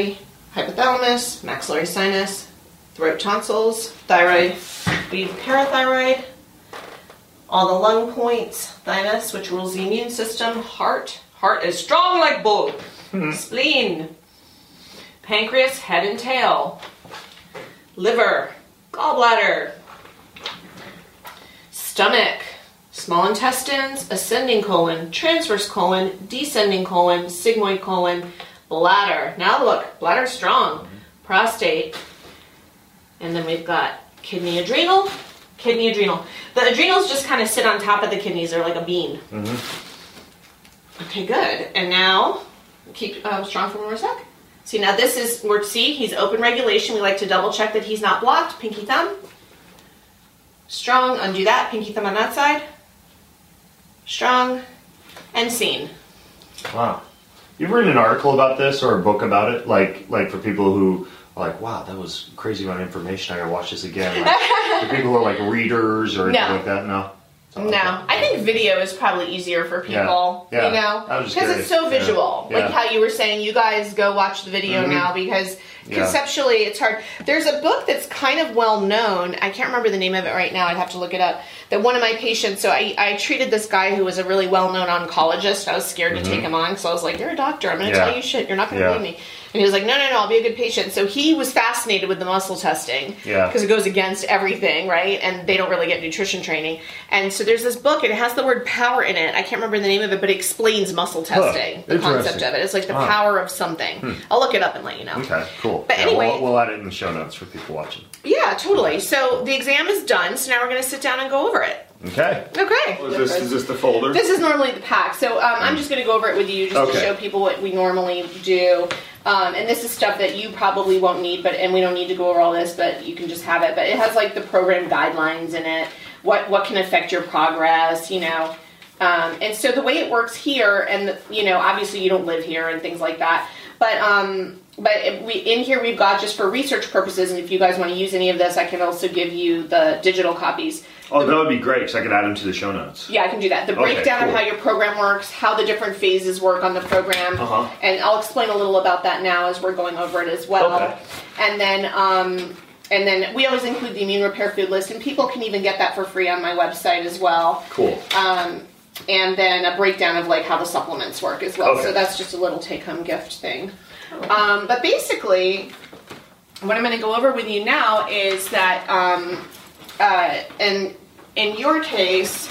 hypothalamus, maxillary sinus, throat tonsils, thyroid, bead parathyroid, all the lung points, thymus, which rules the immune system, heart, heart is strong like bull, spleen, pancreas, head and tail, liver, gallbladder, stomach, small intestines, ascending colon, transverse colon, descending colon, sigmoid colon, bladder. Now look, bladder strong, prostate, and then we've got kidney, adrenal, kidney, adrenal. The adrenals just kind of sit on top of the kidneys. They're like a bean. Mm-hmm. Okay, good. And now, keep uh, strong for one more sec. See, now this is, we're, see, he's open regulation. We like to double check that he's not blocked. Pinky thumb. Strong, undo that. Pinky thumb on that side. Strong. And seen. Wow. You've written an article about this or a book about it? Like, like for people who are like, wow, that was crazy amount of information. I gotta watch this again. Like, for people who are like readers or anything No. like that? No? No, I think video is probably easier for people, Yeah. Yeah. you know, I was just because it's curious. so visual. Yeah. Like Yeah. how you were saying, you guys go watch the video Mhm. now because Yeah. conceptually it's hard. There's a book that's kind of well known. I can't remember the name of it right now. I'd have to look it up. That one of my patients, so I, I treated this guy who was a really well known oncologist. I was scared to take him on because I was like, you're a doctor. I'm going to Yeah. tell you shit. You're not going to Yeah. believe me. And he was like, no, no, no, I'll be a good patient. So he was fascinated with the muscle testing Yeah. because it goes against everything, right? And they don't really get nutrition training. And so there's this book, and it has the word power in it. I can't remember the name of it, but it explains muscle testing, the concept interesting. of it. It's like the Wow. power of something. I'll look it up and let you know. Okay, cool. But Yeah, anyway- we'll, we'll add it in the show notes for people watching. Yeah, totally. So the exam is done, so now we're going to sit down and go over it. Okay. Okay. Is this, is this the folder? This is normally the pack, so um, I'm just going to go over it with you just Okay. to show people what we normally do. Um, and this is stuff that you probably won't need, but and we don't need to go over all this, but you can just have it. But it has like the program guidelines in it, what what can affect your progress, you know. Um, and so the way it works here, and you know, obviously you don't live here and things like that, but um, but if we in here we've got just for research purposes, and if you guys want to use any of this, I can also give you the digital copies. Oh, that would be great because I could add them to the show notes. Yeah, I can do that. The Okay, breakdown cool. of how your program works, how the different phases work on the program, Uh-huh. and I'll explain a little about that now as we're going over it as well. Okay. And then, um, and then we always include the immune repair food list, and people can even get that for free on my website as well. Cool. Um, and then a breakdown of like how the supplements work as well. Okay. So that's just a little take-home gift thing. Um, but basically, what I'm going to go over with you now is that, um, uh, and in your case,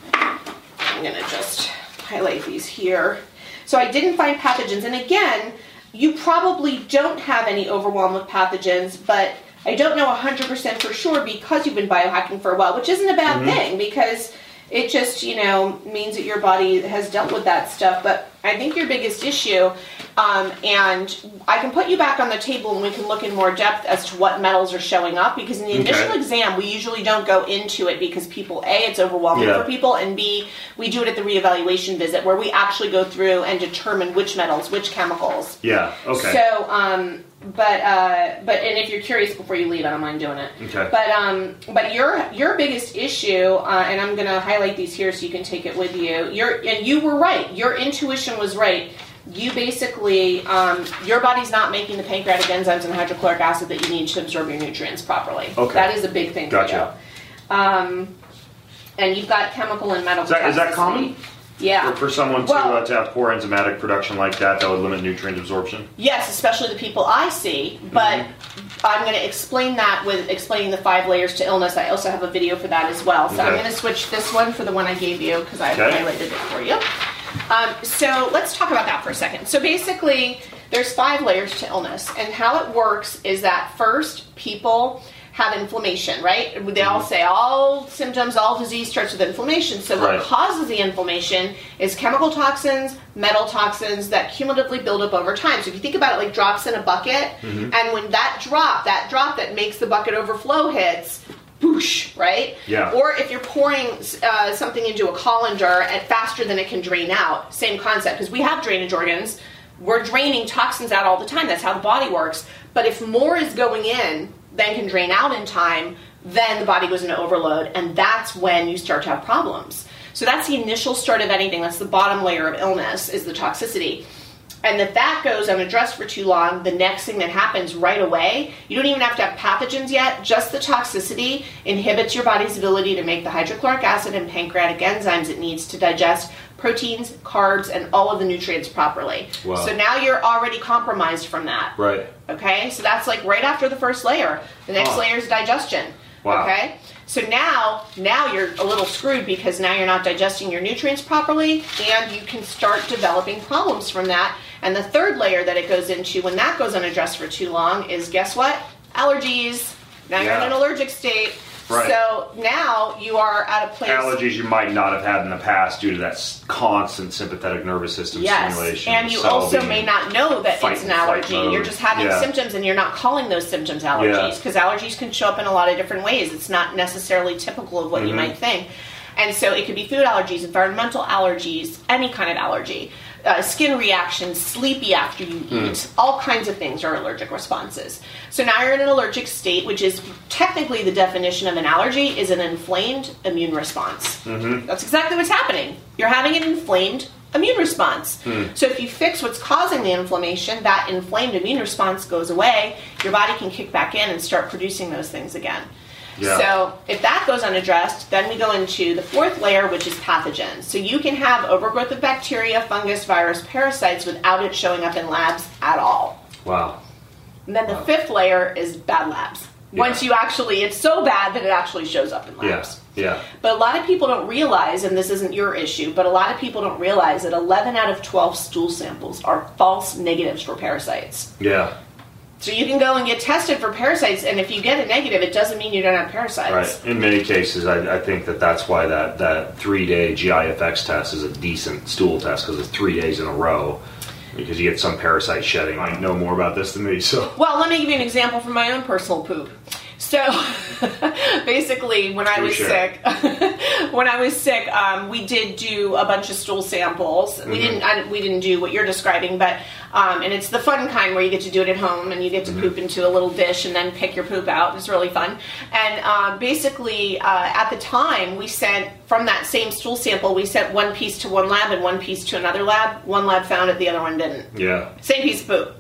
I'm going to just highlight these here. So I didn't find pathogens. And again, you probably don't have any overwhelm with pathogens, but I don't know one hundred percent for sure because you've been biohacking for a while, which isn't a bad Mm-hmm. thing because it just, you know, means that your body has dealt with that stuff. But I think your biggest issue, um, and I can put you back on the table and we can look in more depth as to what metals are showing up, because in the initial Okay. exam, we usually don't go into it because people, A, it's overwhelming Yeah. for people, and B, we do it at the reevaluation visit where we actually go through and determine which metals, which chemicals. Yeah, okay. So, um, but, uh, but, and if you're curious before you leave, I don't mind doing it. Okay. But, um, but your, your biggest issue, uh, and I'm going to highlight these here so you can take it with you. Your, and you were right. Your intuition was right. You basically, um, your body's not making the pancreatic enzymes and hydrochloric acid that you need to absorb your nutrients properly. Okay. That is a big thing Gotcha. for you. Um, and you've got chemical and metal Is that- is that toxicity. common? Yeah. For, for someone to, Well- uh, to have poor enzymatic production like that, that would limit nutrient absorption? Yes, especially the people I see, but I'm going to explain that with explaining the five layers to illness. I also have a video for that as well. So I'm Okay. going to switch this one for the one I gave you because I Okay. highlighted it for you. Um, so let's talk about that for a second. So basically, there's five layers to illness, and how it works is that first, people have inflammation, right? They all say all symptoms, all disease starts with inflammation. So what Right. causes the inflammation is chemical toxins, metal toxins that cumulatively build up over time. So if you think about it like drops in a bucket, Mm-hmm. and when that drop, that drop that makes the bucket overflow hits, boosh, right? Yeah. Or if you're pouring uh, something into a colander at faster than it can drain out, same concept, because we have drainage organs. We're draining toxins out all the time. That's how the body works. But if more is going in than can drain out in time, then the body goes into overload, and that's when you start to have problems. So that's the initial start of anything. That's the bottom layer of illness, is the toxicity. And if that goes unaddressed for too long, the next thing that happens right away, you don't even have to have pathogens yet, just the toxicity inhibits your body's ability to make the hydrochloric acid and pancreatic enzymes it needs to digest proteins, carbs, and all of the nutrients properly. Wow. So now you're already compromised from that. Right. Okay, so that's like right after the first layer. The next Huh. layer is digestion. Wow. Okay, so now, now you're a little screwed because now you're not digesting your nutrients properly, and you can start developing problems from that. And the third layer that it goes into, when that goes unaddressed for too long, is guess what? Allergies. Now you're Yeah. in an allergic state. Right. So now you are at a place. Allergies you might not have had in the past due to that s- constant sympathetic nervous system Yes, stimulation. and you cell also being may not know that fight it's an and flight allergy. mode. You're just having Yeah. symptoms and you're not calling those symptoms allergies, because allergies can show up in a lot of different ways. It's not necessarily typical of what Mm-hmm. you might think. And so it could be food allergies, environmental allergies, any kind of allergy, uh, skin reactions, sleepy after you Mm. eat, all kinds of things are allergic responses. So now you're in an allergic state, which is technically the definition of an allergy is an inflamed immune response. Mm-hmm. That's exactly what's happening. You're having an inflamed immune response. So if you fix what's causing the inflammation, that inflamed immune response goes away, your body can kick back in and start producing those things again. Yeah. So if that goes unaddressed, then we go into the fourth layer, which is pathogens. So you can have overgrowth of bacteria, fungus, virus, parasites without it showing up in labs at all. Wow. And then the Wow. fifth layer is bad labs. Yeah. Once you actually, it's so bad that it actually shows up in labs. Yeah. Yeah. But a lot of people don't realize, and this isn't your issue, but a lot of people don't realize that eleven out of twelve stool samples are false negatives for parasites. Yeah. So you can go and get tested for parasites, and if you get a negative, it doesn't mean you don't have parasites. Right. In many cases, I, I think that that's why that, that three-day G I F X test is a decent stool test, because it's three days in a row, because you get some parasite shedding. I know more about this than me, so. Well, let me give you an example from my own personal poop. So, basically, when I was Touche. sick, when I was sick, um, we did do a bunch of stool samples. We didn't, I, we didn't do what you're describing, but um, and it's the fun kind where you get to do it at home and you get to poop into a little dish and then pick your poop out. It's really fun. And uh, basically, uh, at the time, we sent from that same stool sample, we sent one piece to one lab and one piece to another lab. One lab found it, the other one didn't. Yeah. Same piece of poop.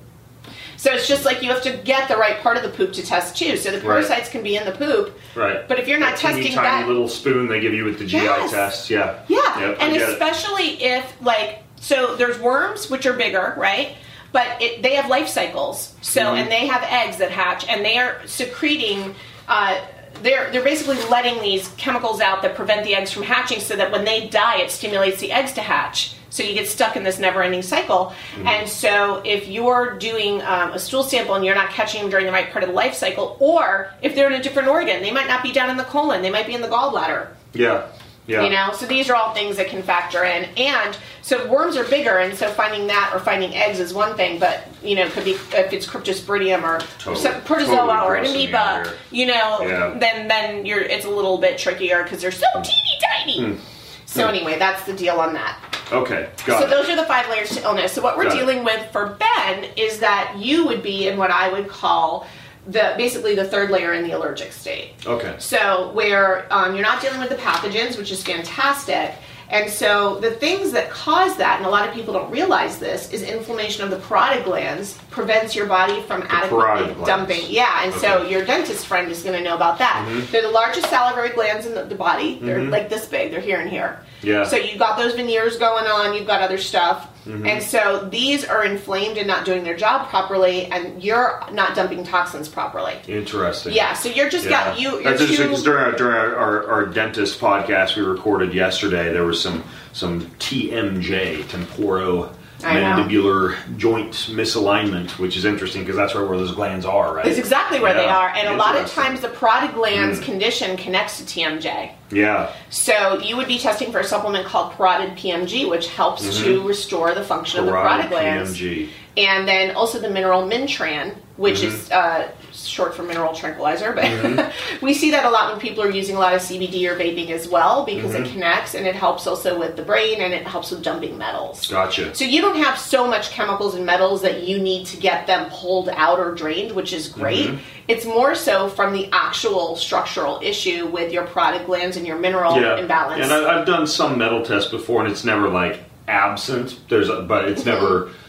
So it's just like you have to get the right part of the poop to test too. So the parasites can be in the poop. Right. But if you're not That teeny, testing tiny that, little spoon they give you with the G I Yes. test. Yeah. yeah, Yep, I and get it. especially if like so, there's worms which are bigger, right? But it, they have life cycles. So Mhm. and they have eggs that hatch, and they are secreting. Uh, they're they're basically letting these chemicals out that prevent the eggs from hatching, so that when they die, it stimulates the eggs to hatch. So you get stuck in this never-ending cycle. Mm-hmm. And so if you're doing um, a stool sample and you're not catching them during the right part of the life cycle, or if they're in a different organ, they might not be down in the colon, they might be in the gallbladder. Yeah. Yeah. You know, so these are all things that can factor in. And so worms are bigger, and so finding that or finding eggs is one thing, but, you know, could be if it's Cryptosporidium or Totally- some protozoa totally or an grossing me amoeba, out here. you know, Yeah. then then you're it's a little bit trickier because they're so teeny tiny. Mm. So Mm. anyway, that's the deal on that. Okay. Got So it. those are the five layers to illness. So what we're Got it. dealing with for Ben is that you would be in what I would call the basically the third layer in the allergic state. Okay. So where um, you're not dealing with the pathogens, which is fantastic. And so the things that cause that, and a lot of people don't realize this, is inflammation of the parotid glands prevents your body from parotid adequately glands. dumping. Yeah, and so Okay. your dentist friend is going to know about that. Mhm. They're the largest salivary glands in the, the body. They're Mhm. like this big. They're here and here. Yeah. So you've got those veneers going on, you've got other stuff. Mhm. And so these are inflamed and not doing their job properly, and you're not dumping toxins properly. Interesting. Yeah, so you're just Yeah. got you. You're That's interesting too- because during, our, during our, our, our dentist podcast we recorded yesterday, there was some some T M J, temporo I know. mandibular joint misalignment, which is interesting because that's right where those glands are, right? It's exactly where they Yeah. are, and a lot of Interesting. times the parotid glands Mm. condition connects to T M J. Yeah. So you would be testing for a supplement called parotid P M G, which helps Mhm. to restore the function of the parotid glands. P M G. And then also the mineral Mintran, which Mhm. is uh, short for mineral tranquilizer, but Mhm. we see that a lot when people are using a lot of C B D or vaping as well, because Mhm. it connects and it helps also with the brain and it helps with dumping metals. Gotcha. So you don't have so much chemicals and metals that you need to get them pulled out or drained, which is great. Mhm. It's more so from the actual structural issue with your parotid glands and your mineral Yeah. imbalance. And I, I've done some metal tests before, and it's never like absent. There's, a, but it's Mhm. never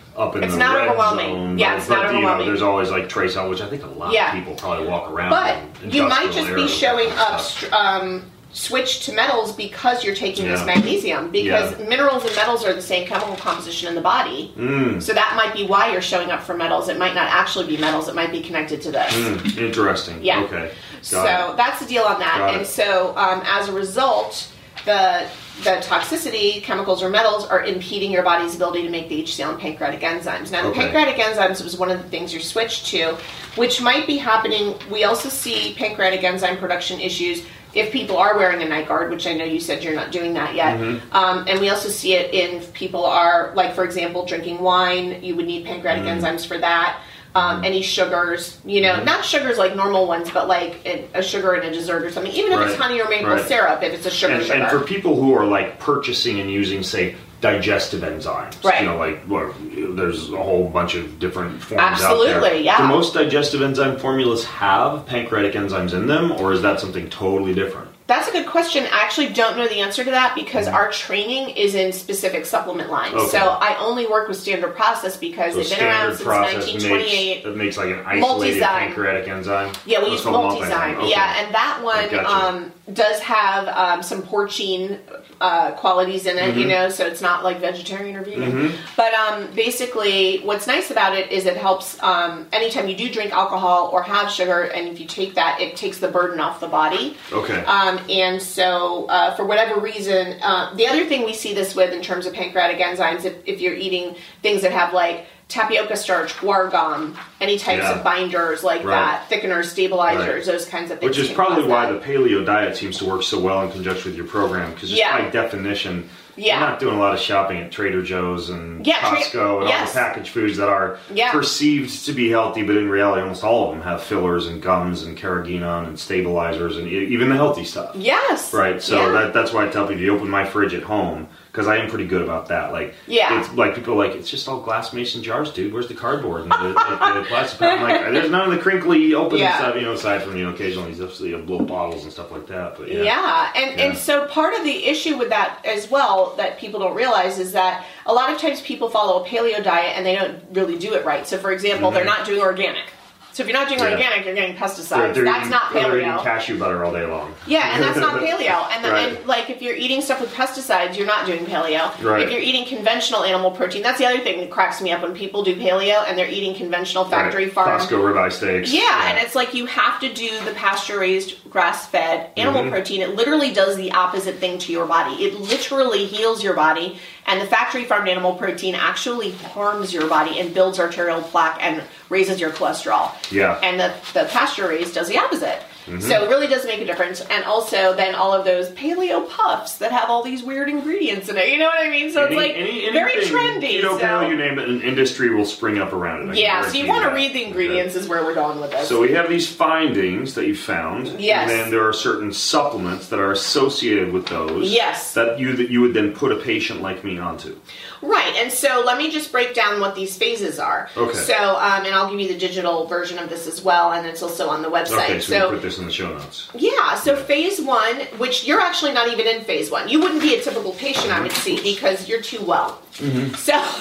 up in It's the not red overwhelming. zone. Yeah, but, it's not but, overwhelming. You know, there's always like trace out, which I think a lot Yeah. of people probably walk around. But in you might industrial just be areas, showing that kind up, of stuff. str- um, switch to metals because you're taking this Yeah. magnesium. Because Yeah. minerals and metals are the same chemical composition in the body. Mm. So that might be why you're showing up for metals. It might not actually be metals. It might be connected to this. Mm, interesting. Yeah. Okay. So Got it. that's the deal on that. Got and it. so um, as a result, the the toxicity, chemicals or metals, are impeding your body's ability to make the H C L and pancreatic enzymes. Now, the Okay. pancreatic enzymes was one of the things you're switched to, which might be happening. We also see pancreatic enzyme production issues if people are wearing a night guard, which I know you said you're not doing that yet. Mm-hmm. Um, and we also see it in if people are, like, for example, drinking wine. You would need pancreatic Mm-hmm. enzymes for that. Um, any sugars, you know, not sugars like normal ones, but like a, a sugar in a dessert or something. Even if it's Right. honey or maple Right. syrup, if it's a sugar And, sugar. and for people who are like purchasing and using, say, digestive enzymes, Right. you know, like well, there's a whole bunch of different forms out there. Absolutely, yeah. Do most digestive enzyme formulas have pancreatic enzymes in them, or is that something totally different? That's a good question. I actually don't know the answer to that because our training is in specific supplement lines. Okay. So I only work with standard process because So they've been around standard since process nineteen twenty-eight. makes, that makes like an isolated Multizyme. pancreatic enzyme? Yeah, we Oh, use it's called Multizyme. Okay. Yeah, and that one gotcha. um, does have um, some porcine uh, qualities in it, you Mm-hmm. know, so it's not like vegetarian or vegan. But um, basically, what's nice about it is it helps um, anytime you do drink alcohol or have sugar, and if you take that, it takes the burden off the body. Okay. Um, and so, uh, for whatever reason, uh, the other thing we see this with in terms of pancreatic enzymes, if, if you're eating things that have like tapioca starch, guar gum, any types Yeah. of binders like Right. that, thickeners, stabilizers, Right. those kinds of things. Which is can probably cause why that. the paleo diet seems to work so well in conjunction with your program, because just Yeah. by definition, Yeah. you're not doing a lot of shopping at Trader Joe's and Yeah, tra- Costco and yes. all the packaged foods that are Yeah. perceived to be healthy, but in reality, almost all of them have fillers and gums and carrageenan and stabilizers and e- even the healthy stuff. Yes. Right, so Yeah. that, that's why I tell people, you open my fridge at home, because I am pretty good about that. Like, Yeah. it's like people are like, it's just all glass mason jars, dude. Where's the cardboard and the, the, the plastic? I'm like, there's none of the crinkly open Yeah. stuff, you know, aside from, you know, occasionally just, you know, little bottles and stuff like that. But yeah. Yeah, and, Yeah. and so part of the issue with that as well that people don't realize is that a lot of times people follow a paleo diet and they don't really do it right. So, for example, they're not doing organic. So if you're not doing Mm-hmm. Yeah. organic, you're getting They're, pesticides. they're That's eating, not they're eating paleo. cashew butter all day long. Yeah, and that's not paleo. And, the, Right. and like if you're eating stuff with pesticides, you're not doing paleo. Right. If you're eating conventional animal protein, that's the other thing that cracks me up when people do paleo and they're eating conventional factory Right. farm. Costco ribeye steaks. Yeah, and it's like you have to do the pasture-raised, grass-fed animal Mm-hmm. protein. It literally does the opposite thing to your body. It literally heals your body, and the factory-farmed animal protein actually harms your body and builds arterial plaque and raises your cholesterol. Yeah. And the, the pasture-raised does the opposite. Mm-hmm. So it really does make a difference. And also then all of those paleo puffs that have all these weird ingredients in it. You know what I mean? So Any- it's like any- very anything, trendy. You know, so. paleo, you name it, an industry will spring up around it. I can Yeah, so you guarantee want to that. read the ingredients is where we're going with this. So we have these findings that you found, Yes. and then there are certain supplements that are associated with those. Yes. That you that you would then put a patient like me onto. Right, and so let me just break down what these phases are. Okay. So, um, and I'll give you the digital version of this as well, and it's also on the website. Okay, so, we put this in the show notes. yeah, so phase one, which you're actually not even in phase one. You wouldn't be a typical patient I would see because you're too well. Mm-hmm.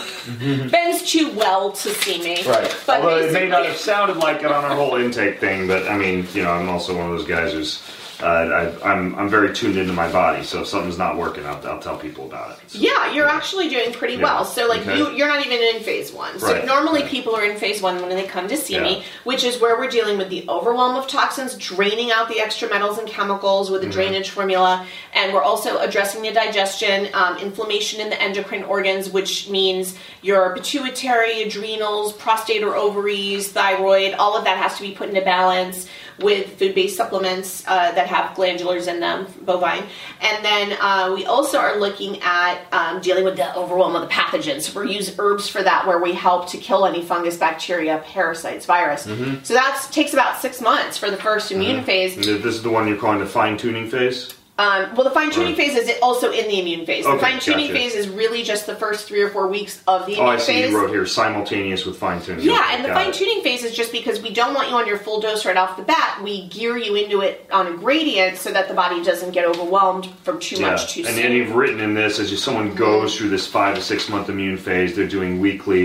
So, Ben's too well to see me. Right. But Although it may not have basically- sounded like it on our whole intake thing, but I mean, you know, I'm also one of those guys who's, uh, I, I'm I'm very tuned into my body. So if something's not working, I'll, I'll tell people about it. So, Yeah, you're actually doing pretty Yeah. well. So, like, Okay. you, you're not even in phase one. So, Right. normally Right. people are in phase one when they come to see Yeah. me, which is where we're dealing with the overwhelm of toxins, draining out the extra metals and chemicals with a Mm-hmm. drainage formula, and we're also addressing the digestion, um, inflammation in the endocrine organs, which means your pituitary, adrenals, prostate or ovaries, thyroid, all of that has to be put into balance with food-based supplements uh, that have glandulars in them, bovine. And then uh, we also are looking at um, dealing with the overwhelm of the pathogens. So we use herbs for that, where we help to kill any fungus, bacteria, parasites, virus. Mm-hmm. So that takes about six months for the first immune phase. And this is the one you're calling the fine-tuning phase? Um, well, the fine-tuning Right. phase is also in the immune phase. Okay, the fine-tuning gotcha. phase is really just the first three or four weeks of the Oh, immune I see. phase. You wrote here simultaneous with fine-tuning. Yeah, Okay, and the got it. fine-tuning phase is just because we don't want you on your full dose right off the bat. We gear you into it on a gradient so that the body doesn't get overwhelmed from too much too and, soon. and you've written in this as if someone goes through this five to six month immune phase, they're doing weekly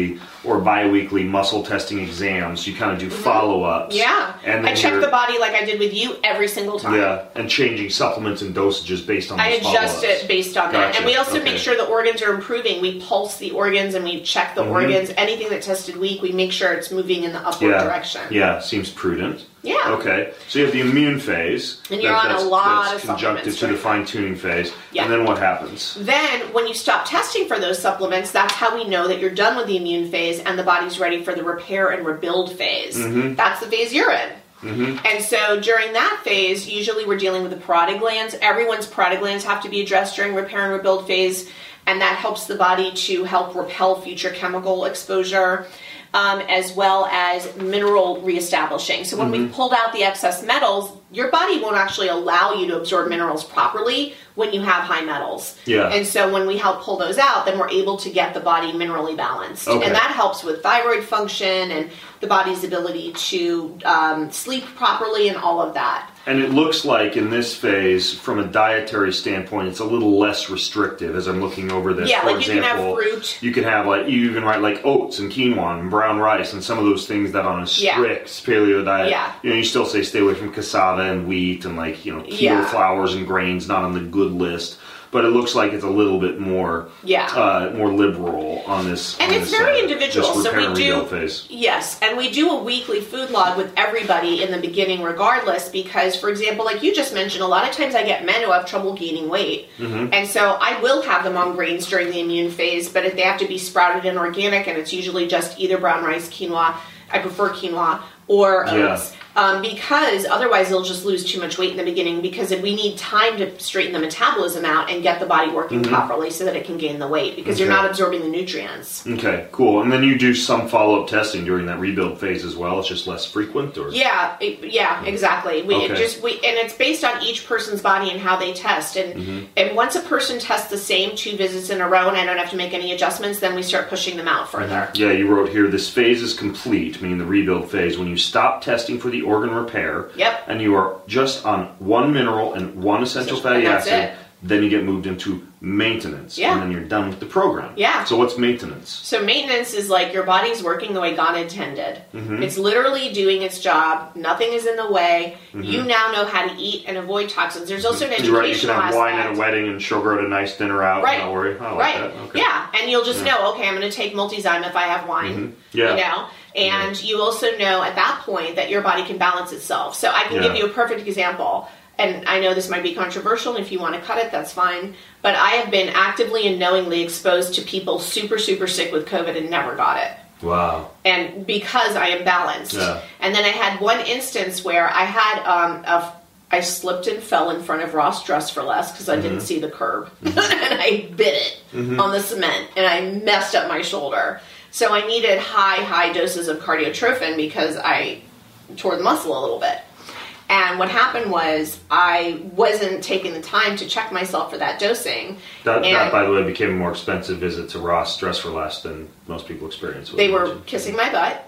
or bi-weekly muscle testing exams. You kind of do mm-hmm. follow-ups. Yeah. And I check the body like I did with you every single time. Yeah, and changing supplements and dosages based on those I adjust follow-ups. it based on Gotcha. that. And we also okay. make sure the organs are improving. We pulse the organs and we check the mm-hmm. organs. Anything that tested weak, we make sure it's moving in the upward yeah. direction. Yeah, seems prudent. Yeah. Okay. So you have the immune phase. And you're on a lot that's of conjunctive supplements. to the fine-tuning phase. Yeah. And then what happens? Then, when you stop testing for those supplements, that's how we know that you're done with the immune phase and the body's ready for the repair and rebuild phase. Mm-hmm. That's the phase you're in. Mm-hmm. And so during that phase, usually we're dealing with the parotid glands. Everyone's parotid glands have to be addressed during repair and rebuild phase, and that helps the body to help repel future chemical exposure. Um, as well as mineral reestablishing. So when mm-hmm. we pulled out the excess metals, your body won't actually allow you to absorb minerals properly when you have high metals. Yeah. And so when we help pull those out, then we're able to get the body minerally balanced. Okay. And that helps with thyroid function and the body's ability to um, sleep properly and all of that. And it looks like in this phase, from a dietary standpoint, it's a little less restrictive as I'm looking over this. Yeah, For like example, you can have fruit. You can have, like, you even write like oats and quinoa and brown rice and some of those things that on a strict yeah. paleo diet, yeah. you know, you still say stay away from cassava and wheat and, like, you know, keto yeah. flours and grains, not on the good list. But it looks like it's a little bit more, yeah, uh, more liberal on this. And on it's this, very uh, individual. This so we and do, phase. yes, and we do a weekly food log with everybody in the beginning, regardless. Because, for example, like you just mentioned, a lot of times I get men who have trouble gaining weight, mm-hmm. and so I will have them on grains during the immune phase. But if they have to be sprouted and organic, and it's usually just either brown rice, quinoa. I prefer quinoa or oats. Yeah. Um, because otherwise they'll just lose too much weight in the beginning because we need time to straighten the metabolism out and get the body working mm-hmm. properly so that it can gain the weight because okay. you're not absorbing the nutrients. Okay, cool. And then you do some follow-up testing during that rebuild phase as well. It's just less frequent, or yeah, it, yeah, exactly. We okay. it just we and it's based on each person's body and how they test. And mm-hmm. and once a person tests the same two visits in a row and I don't have to make any adjustments, then we start pushing them out further. Yeah, you wrote here this phase is complete, meaning the rebuild phase, when you stop testing for the organ repair. Yep. And you are just on one mineral and one essential so, fatty acid. It. Then you get moved into maintenance. Yeah. And then you're done with the program. Yeah. So what's maintenance? So maintenance is like your body's working the way God intended. Mm-hmm. It's literally doing its job. Nothing is in the way. Mm-hmm. You now know how to eat and avoid toxins. There's also an educational Right. You can have aspect. wine at a wedding and sugar at a nice dinner out. Right. Don't worry. I like right. that. Okay. Yeah. And you'll just yeah. know, okay, I'm going to take multizyme if I have wine. Mm-hmm. Yeah. You know? And yeah. you also know at that point that your body can balance itself. So I can yeah. give you a perfect example. And I know this might be controversial, and if you want to cut it, that's fine. But I have been actively and knowingly exposed to people super, super sick with COVID and never got it. Wow. And because I am balanced. Yeah. And then I had one instance where I had, um, a, I slipped and fell in front of Ross Dress for Less because I mm-hmm. didn't see the curb. Mm-hmm. And I bit it mm-hmm. on the cement, and I messed up my shoulder. So I needed high, high doses of cardiotrophin because I tore the muscle a little bit. And what happened was I wasn't taking the time to check myself for that dosing. That, and that by the way, became a more expensive visit to Ross Dress for Less than most people experience. They were mentioned. Kissing my butt.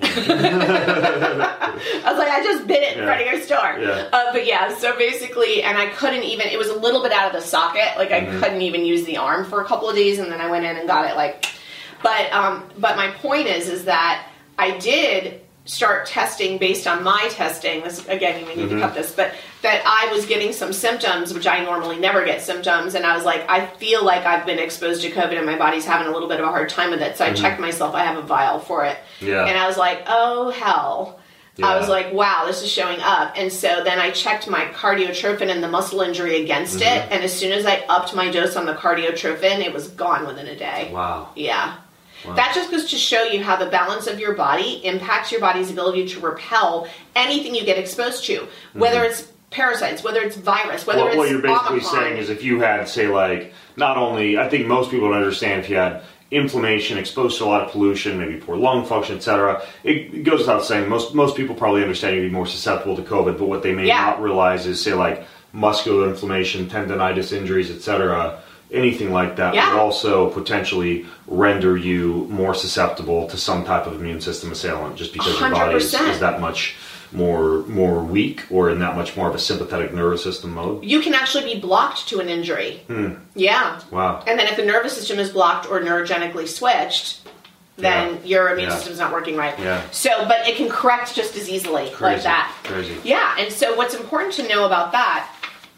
I was like, I just bit it in yeah. front of your store. Yeah. Uh, but yeah, so basically, and I couldn't even, it was a little bit out of the socket. Like I mm-hmm. couldn't even use the arm for a couple of days, and then I went in and got it like, but, um, but my point is, is that I did start testing based on my testing. This again, you may need mm-hmm. to cut this, but that I was getting some symptoms, which I normally never get symptoms, and I was like, I feel like I've been exposed to COVID and my body's having a little bit of a hard time with it. So mm-hmm. I checked myself. I have a vial for it, yeah. and I was like, oh hell. Yeah. I was like, wow, this is showing up. And so then I checked my cardiotrophin and the muscle injury against mm-hmm. it, and as soon as I upped my dose on the cardiotrophin, it was gone within a day. Wow. Yeah. Wow. That just goes to show you how the balance of your body impacts your body's ability to repel anything you get exposed to, whether mm-hmm. it's parasites, whether it's virus, whether well, it's what you're basically Omicron. saying is if you had, say, like, not only, I think most people would understand if you had inflammation, exposed to a lot of pollution, maybe poor lung function, et cetera. It goes without saying, most most people probably understand you'd be more susceptible to COVID, but what they may yeah. not realize is, say, like, muscular inflammation, tendonitis injuries, et cetera, anything like that yeah. would also potentially render you more susceptible to some type of immune system assailant just because one hundred percent. your body is, is that much more more weak or in that much more of a sympathetic nervous system mode. You can actually be blocked to an injury. Hmm. Yeah. Wow. And then if the nervous system is blocked or neurogenically switched, then yeah. your immune yeah. system's not working right. Yeah. So, but it can correct just as easily Crazy. like that. Crazy. Yeah, and so what's important to know about that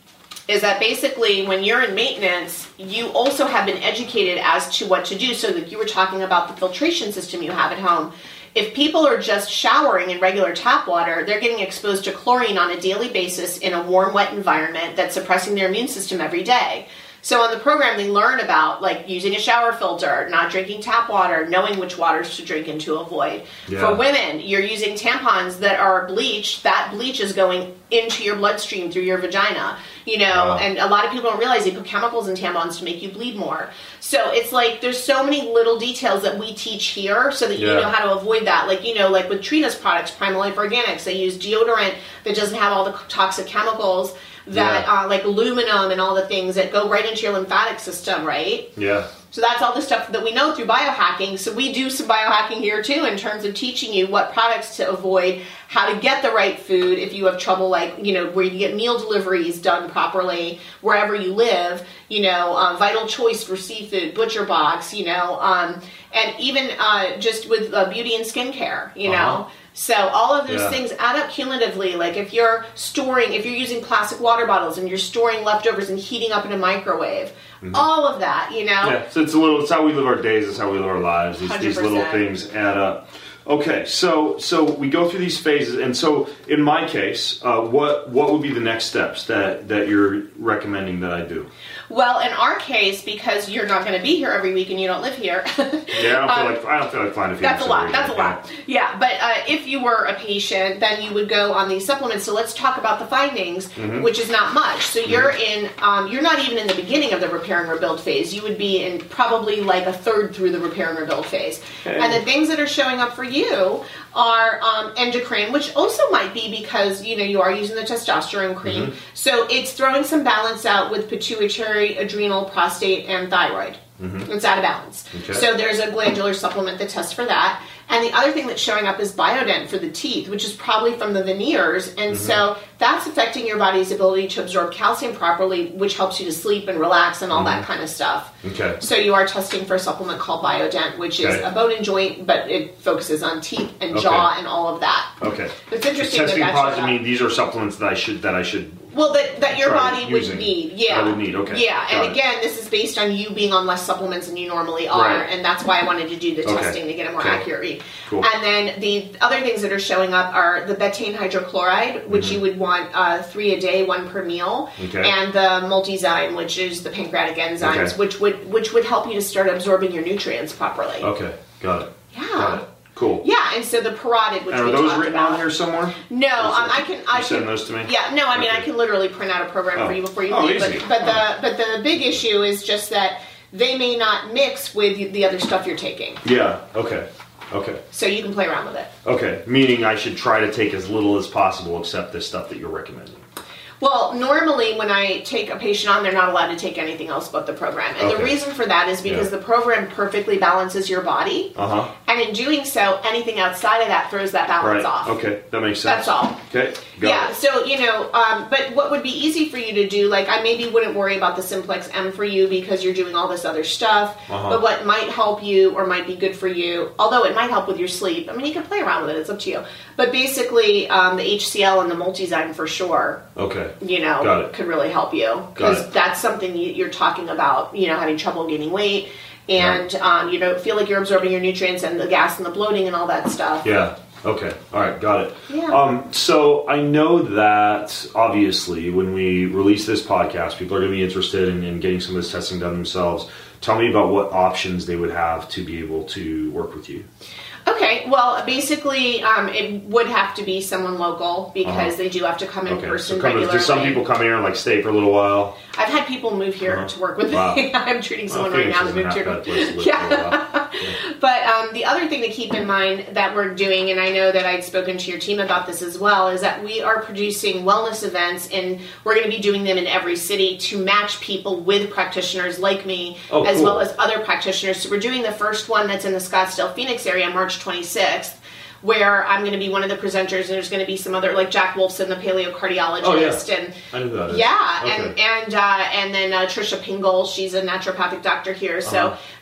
is that basically when you're in maintenance, you also have been educated as to what to do. So that you were talking about the filtration system you have at home. If people are just showering in regular tap water, they're getting exposed to chlorine on a daily basis in a warm, wet environment that's suppressing their immune system every day. So on the program, they learn about like using a shower filter, not drinking tap water, knowing which waters to drink and to avoid. Yeah. For women, you're using tampons that are bleached. That bleach is going into your bloodstream through your vagina, you know, Wow. and a lot of people don't realize they put chemicals in tampons to make you bleed more. So it's like there's so many little details that we teach here so that you Yeah. know how to avoid that. Like, you know, like with Trina's products, Primal Life Organics, they use deodorant that doesn't have all the toxic chemicals that Yeah. uh, like aluminum and all the things that go right into your lymphatic system, right? Yeah. So that's all the stuff that we know through biohacking. So we do some biohacking here too in terms of teaching you what products to avoid, how to get the right food if you have trouble, like, you know, where you get meal deliveries done properly wherever you live, you know, um, Vital Choice for seafood, Butcher Box, you know, um, and even uh, just with uh, beauty and skincare, you know. Uh-huh. So all of those Yeah. things add up cumulatively. Like if you're storing, if you're using plastic water bottles and you're storing leftovers and heating up in a microwave, Mm-hmm. all of that, you know. Yeah, so it's a little. It's how we live our days. It's how we live our lives. These, these little one hundred percent. things add up. Okay, so so we go through these phases, and so in my case, uh, what what would be the next steps that that you're recommending that I do? Well, in our case, because you're not going to be here every week and you don't live here. Yeah, I don't feel um, like I don't feel like flying to Phoenix. That's a lot. every That's a day. lot. Yeah, but uh, if you were a patient, then you would go on these supplements. So let's talk about the findings, Mm-hmm. which is not much. So you're in, um, you're not even in the beginning of the repair and rebuild phase. You would be in probably like a third through the repair and rebuild phase. Okay. And the things that are showing up for you are um, endocrine, which also might be because, you know, you are using the testosterone cream. Mm-hmm. So it's throwing some balance out with pituitary, adrenal, prostate, and thyroid. Mm-hmm. It's out of balance. Okay. So there's a glandular supplement that tests for that. And the other thing that's showing up is Biodent for the teeth, which is probably from the veneers. And Mm-hmm. so that's affecting your body's ability to absorb calcium properly, which helps you to sleep and relax and all that kind of stuff. Okay. So you are testing for a supplement called Biodent, which is Okay. a bone and joint, but it focuses on teeth and Okay. jaw and all of that. Okay. It's interesting Testing that that showed positive up. mean these are supplements that I should that I should. Well, that, that your Try body using. would need, yeah. I would need, okay. Yeah, Got and it. again, this is based on you being on less supplements than you normally are, Right. and that's why I wanted to do the Okay. testing to get a more Okay. accurate read. Cool. And then the other things that are showing up are the betaine hydrochloride, which you would want uh, three a day, one per meal, Mm-hmm. Okay. and the multizyme, which is the pancreatic enzymes, Okay. which would which would help you to start absorbing your nutrients properly. Okay. Got it. Yeah. Got it. Cool. Yeah, and so the parotid, which And we are those talked written about. on here somewhere? No, um, I can. I You send can, those to me? Yeah, no, I mean Okay. I can literally print out a program Oh. for you before you Oh, leave. easy. But, but the but the big issue is just that they may not mix with the other stuff you're taking, Yeah. Okay. Okay. so you can play around with it. Okay. Meaning I should try to take as little as possible except this stuff that you're recommending. Well, normally when I take a patient on, they're not allowed to take anything else but the program. And Okay. the reason for that is because Yeah. the program perfectly balances your body. Uh-huh. And in doing so, anything outside of that throws that balance Right. off. Okay. That makes sense. That's all. Okay. Got Yeah, it. so, you know, um, but what would be easy for you to do, like, I maybe wouldn't worry about the Simplex M for you because you're doing all this other stuff, Uh-huh. but what might help you or might be good for you, although it might help with your sleep, I mean, you can play around with it, it's up to you, but basically, um, the H C L and the Multizyme for sure, Okay. you know, Got it. could really help you, Got because it. that's something you, you're talking about, you know, having trouble gaining weight, and um, you don't feel like you're absorbing your nutrients and the gas and the bloating and all that stuff. Yeah. Okay. All right. Got it. Yeah. Um, so I know that obviously when we release this podcast, people are going to be interested in, in getting some of this testing done themselves. Tell me about what options they would have to be able to work with you. Okay, well, basically, um, it would have to be someone local because Uh-huh. they do have to come in Okay. person So come, regularly. do some people come here and like stay for a little while? I've had people move here Uh-huh. to work with Wow. me. I'm treating someone Well, right now Phoenix that moved isn't here. half bad place to live Yeah. for a while. But um, the other thing to keep in mind that we're doing, and I know that I'd spoken to your team about this as well, is that we are producing wellness events, and we're going to be doing them in every city to match people with practitioners like me, Oh, as cool. well as other practitioners. So we're doing the first one that's in the Scottsdale, Phoenix area, March twenty-sixth. Where I'm going to be one of the presenters, and there's going to be some other, like Jack Wolfson, the paleocardiologist, Oh, yeah. and I knew that. yeah, Okay. and and uh, and then uh, Trisha Pingle, she's a naturopathic doctor here. So Uh-huh.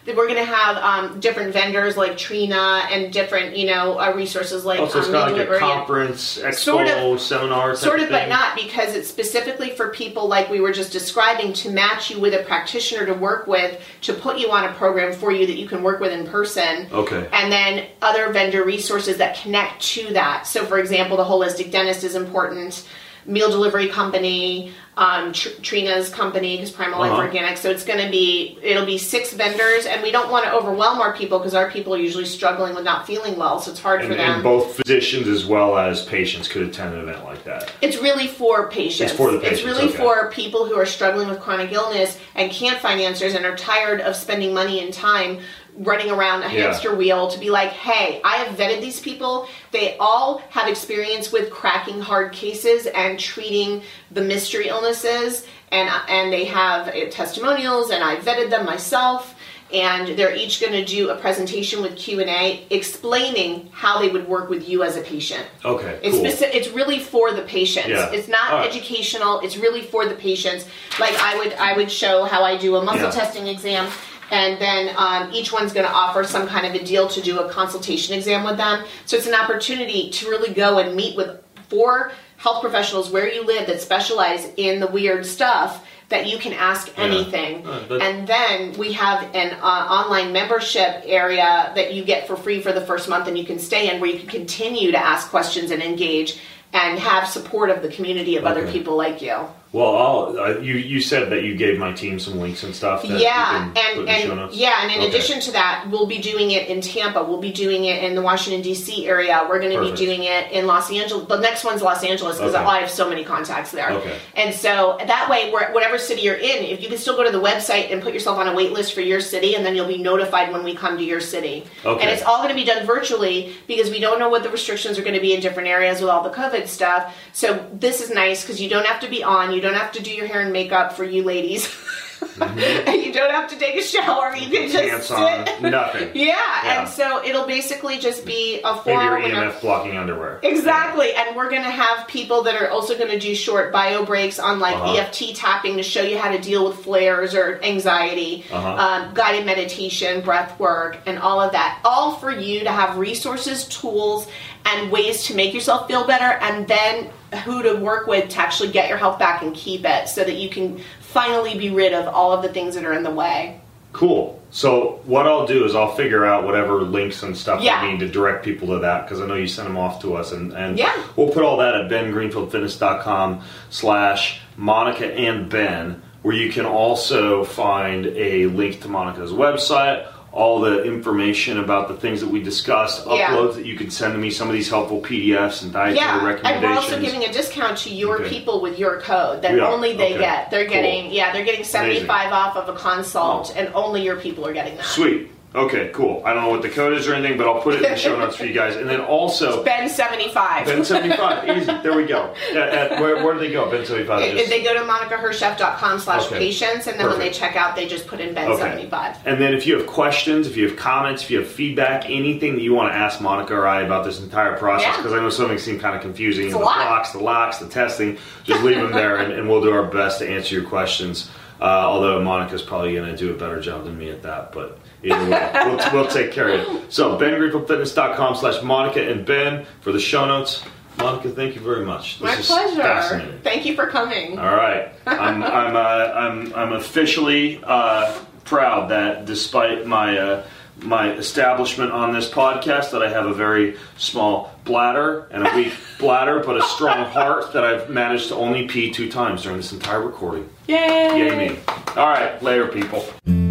We're going to have um, different vendors like Trina and different, you know, uh, resources like oh, so it's um, kind of like a Delivery. conference, expo, Sort of- seminar type Sort of, thing? but not, because it's specifically for people like we were just describing, to match you with a practitioner to work with, to put you on a program for you that you can work with in person. Okay. And then other vendor resources that connect to that. So, for example, the holistic dentist is important, meal delivery company, um, Tr- Trina's company, because Primal Uh-huh. Life Organic. So it's going to be, it'll be six vendors, and we don't want to overwhelm our people because our people are usually struggling with not feeling well, so it's hard And, for them. and both physicians as well as patients could attend an event like that. It's really for patients. It's for the patients, It's really okay. for people who are struggling with chronic illness and can't find answers and are tired of spending money and time running around a Yeah. hamster wheel to be like, hey, I have vetted these people. They all have experience with cracking hard cases and treating the mystery illnesses, and and they have uh, testimonials, and I vetted them myself. And they're each going to do a presentation with Q and A explaining how they would work with you as a patient. Okay, It's cool. speci- it's really for the patients. Yeah. It's not All right. educational. It's really for the patients. Like I would I would show how I do a muscle Yeah. testing exam, and then um, each one's going to offer some kind of a deal to do a consultation exam with them. So it's an opportunity to really go and meet with four health professionals where you live that specialize in the weird stuff, that you can ask anything. Uh, that- And then we have an uh, online membership area that you get for free for the first month, and you can stay in, where you can continue to ask questions and engage and have support of the community of other Okay. people like you. Well, I'll, uh, you you said that you gave my team some links and stuff. That Yeah, you can put in and, the show and notes? yeah, and in Okay. addition to that, we'll be doing it in Tampa. We'll be doing it in the Washington D C area. We're going to be Perfect. doing it in Los Angeles. The next one's Los Angeles because Okay. I have so many contacts there. Okay. And so that way, where- whatever city you're in, if you can still go to the website and put yourself on a wait list for your city, and then you'll be notified when we come to your city. Okay. And it's all going to be done virtually because we don't know what the restrictions are going to be in different areas with all the COVID stuff. So this is nice because you don't have to be on. You don't have to do your hair and makeup for you ladies. Mm-hmm. And you don't have to take a shower. You can just Pants sit. on, nothing. Yeah, Yeah. and so it'll basically just be a Maybe four-hour your E M window. F blocking underwear. Exactly, and we're going to have people that are also going to do short bio breaks on like Uh-huh. E F T tapping to show you how to deal with flares or anxiety, Uh-huh. um, guided meditation, breath work, and all of that. All for you to have resources, tools, and ways to make yourself feel better, and then who to work with to actually get your health back and keep it so that you can finally be rid of all of the things that are in the way. Cool. So what I'll do is I'll figure out whatever links and stuff Yeah. I need to direct people to that, because I know you sent them off to us, and, and Yeah. we'll put all that at ben greenfield fitness dot com slash Monica and Ben, where you can also find a link to Monica's website, all the information about the things that we discussed, Yeah. uploads that you can send to me, some of these helpful P D Fs and dietary Yeah, and recommendations. we're also giving a discount to your Okay. people with your code that We are, only they okay. get. They're Cool. getting, yeah, they're getting seventy-five off of a consult, Oh. and only your people are getting that. Sweet. Okay, cool. I don't know what the code is or anything, but I'll put it in the show notes for you guys. And then also, Ben seventy-five. Ben seventy-five, easy. There we go. At, at, where, where do they go? Ben seventy-five. If Just, they go to monica herchef dot com slash Okay. patients, and then when they Perfect. check out, they just put in Ben seventy-five. And then if you have questions, if you have comments, if you have feedback, anything that you want to ask Monica or I about this entire process, Yeah. because I know some things seem kind of confusing, It's the a lot. blocks, the locks, the testing, just leave them there, and, and we'll do our best to answer your questions. Uh, although Monica's probably going to do a better job than me at that, but either way, we'll, we'll take care of it. So, ben greenfield fitness dot com slash Monica and Ben for the show notes. Monica, thank you very much. This My is pleasure. fascinating. Thank you for coming. All right, I'm I'm uh, I'm I'm officially uh, proud that despite my uh, my establishment on this podcast, that I have a very small bladder and a weak bladder, but a strong heart, that I've managed to only pee two times during this entire recording. Yay! Yay me! All right, later, people.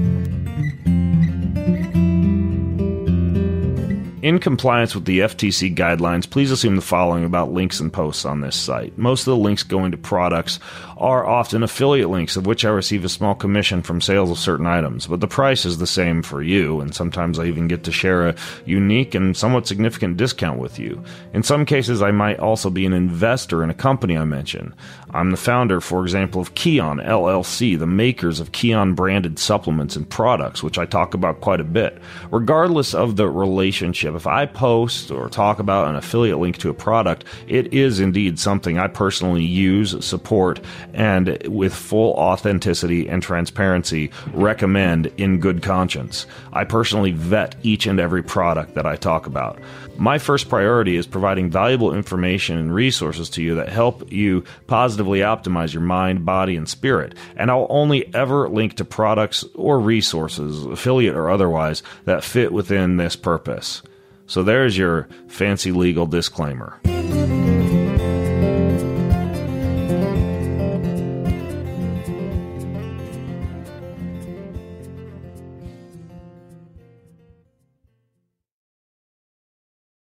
In compliance with the F T C guidelines, please assume the following about links and posts on this site. Most of the links going to products are often affiliate links, of which I receive a small commission from sales of certain items, but the price is the same for you, and sometimes I even get to share a unique and somewhat significant discount with you. In some cases, I might also be an investor in a company I mention. I'm the founder, for example, of Kion L L C, the makers of Kion-branded supplements and products, which I talk about quite a bit. Regardless of the relationship, of if I post or talk about an affiliate link to a product, it is indeed something I personally use, support, and with full authenticity and transparency recommend in good conscience. I personally vet each and every product that I talk about. My first priority is providing valuable information and resources to you that help you positively optimize your mind, body, and spirit. And I'll only ever link to products or resources, affiliate or otherwise, that fit within this purpose. So there's your fancy legal disclaimer.